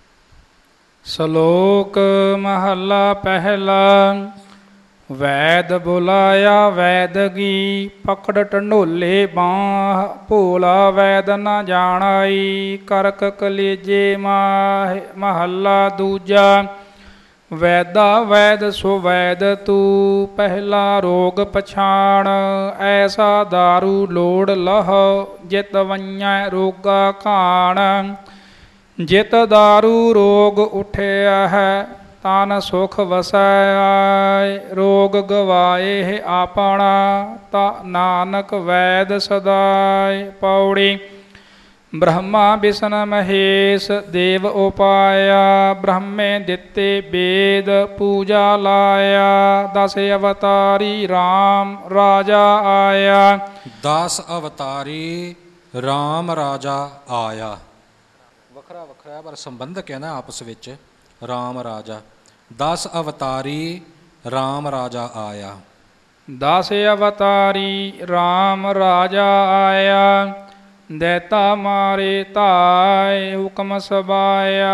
ਸ਼ਲੋਕ ਮਹੱਲਾ ਪਹਿਲਾ। ਵੈਦ ਬੁਲਾਇਆ ਵੈਦਗੀ ਪਕੜ ਢੰਡੋਲੇ ਬਾਂਹ। ਭੋਲਾ ਵੈਦ ਨਾ ਜਾਣਾਈ ਕਰਕ ਕਲੇਜੇ ਮਾਹ। ਮਹੱਲਾ ਦੂਜਾ। ਵੈਦਾ ਵੈਦ ਸੋ ਵੈਦ ਤੂੰ ਪਹਿਲਾ ਰੋਗ ਪਛਾਣ। ਐਸਾ ਦਾਰੂ ਲੋੜ ਲਹੋ ਜਿਤ ਵੰਯੈ ਰੋਗਾ ਘਾਣ। ਜਿਤ ਦਾਰੂ ਰੋਗ ਉਠਿਆ ਹੈ ਤਨ ਸੁਖ ਵਸੈ ਆਏ। ਰੋਗ ਗਵਾਏ ਆਪਣਾ ਤਾ ਨਾਨਕ ਵੈਦ ਸਦਾਏ। ਪੌੜੀ। ਬ੍ਰਹਮਾ ਵਿਸ਼ਨ ਮਹੇਸ਼ ਦੇਵ ਉਪਾਇਆ ਬ੍ਰਹਮੇ ਦਿੱਤੇ ਵੇਦ ਪੂਜਾ ਲਾਇਆ ਦਸ ਅਵਤਾਰੀ RAM ਰਾਜਾ ਆਇਆ। ਦਸ ਅਵਤਾਰੀ RAM ਰਾਜਾ ਆਇਆ। ਵੱਖਰਾ ਵੱਖਰਾ ਪਰ ਸੰਬੰਧਕ ਹੈ ਨਾ ਆਪਸ ਵਿੱਚ। RAM ਰਾਜਾ ਦਸ ਅਵਤਾਰੀ RAM ਰਾਜਾ ਆਇਆ। ਦਸ ਅਵਤਾਰੀ RAM ਰਾਜਾ ਆਇਆ ਦੈਤਾ ਮਾਰੇ ਧਾਇ ਹੁਕਮ ਸਬਾਇਆ।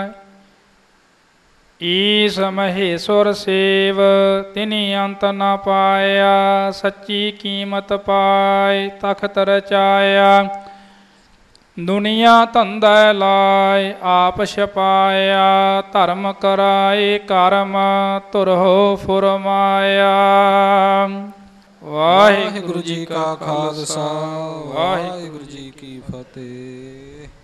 ਈਸ ਮਹੇਸ਼ਵਰ ਸੇਵ ਤਿਨੀ ਅੰਤ ਨ ਪਾਇਆ ਸੱਚੀ ਕੀਮਤ ਪਾਏ ਤਖਤ ਰਚਾਇਆ। ਦੁਨੀਆ ਧੰਦਾ ਲਾਇ ਆਪ ਛਪਾਇਆ ਧਰਮ ਕਰਾਏ ਕਰਮ ਤੁਰਹੁ ਫੁਰਮਾਇਆ। ਵਾਹਿਗੁਰੂ ਜੀ ਕਾ ਖਾਲਸਾ ਵਾਹਿਗੁਰੂ ਜੀ ਕੀ ਫਤਿਹ।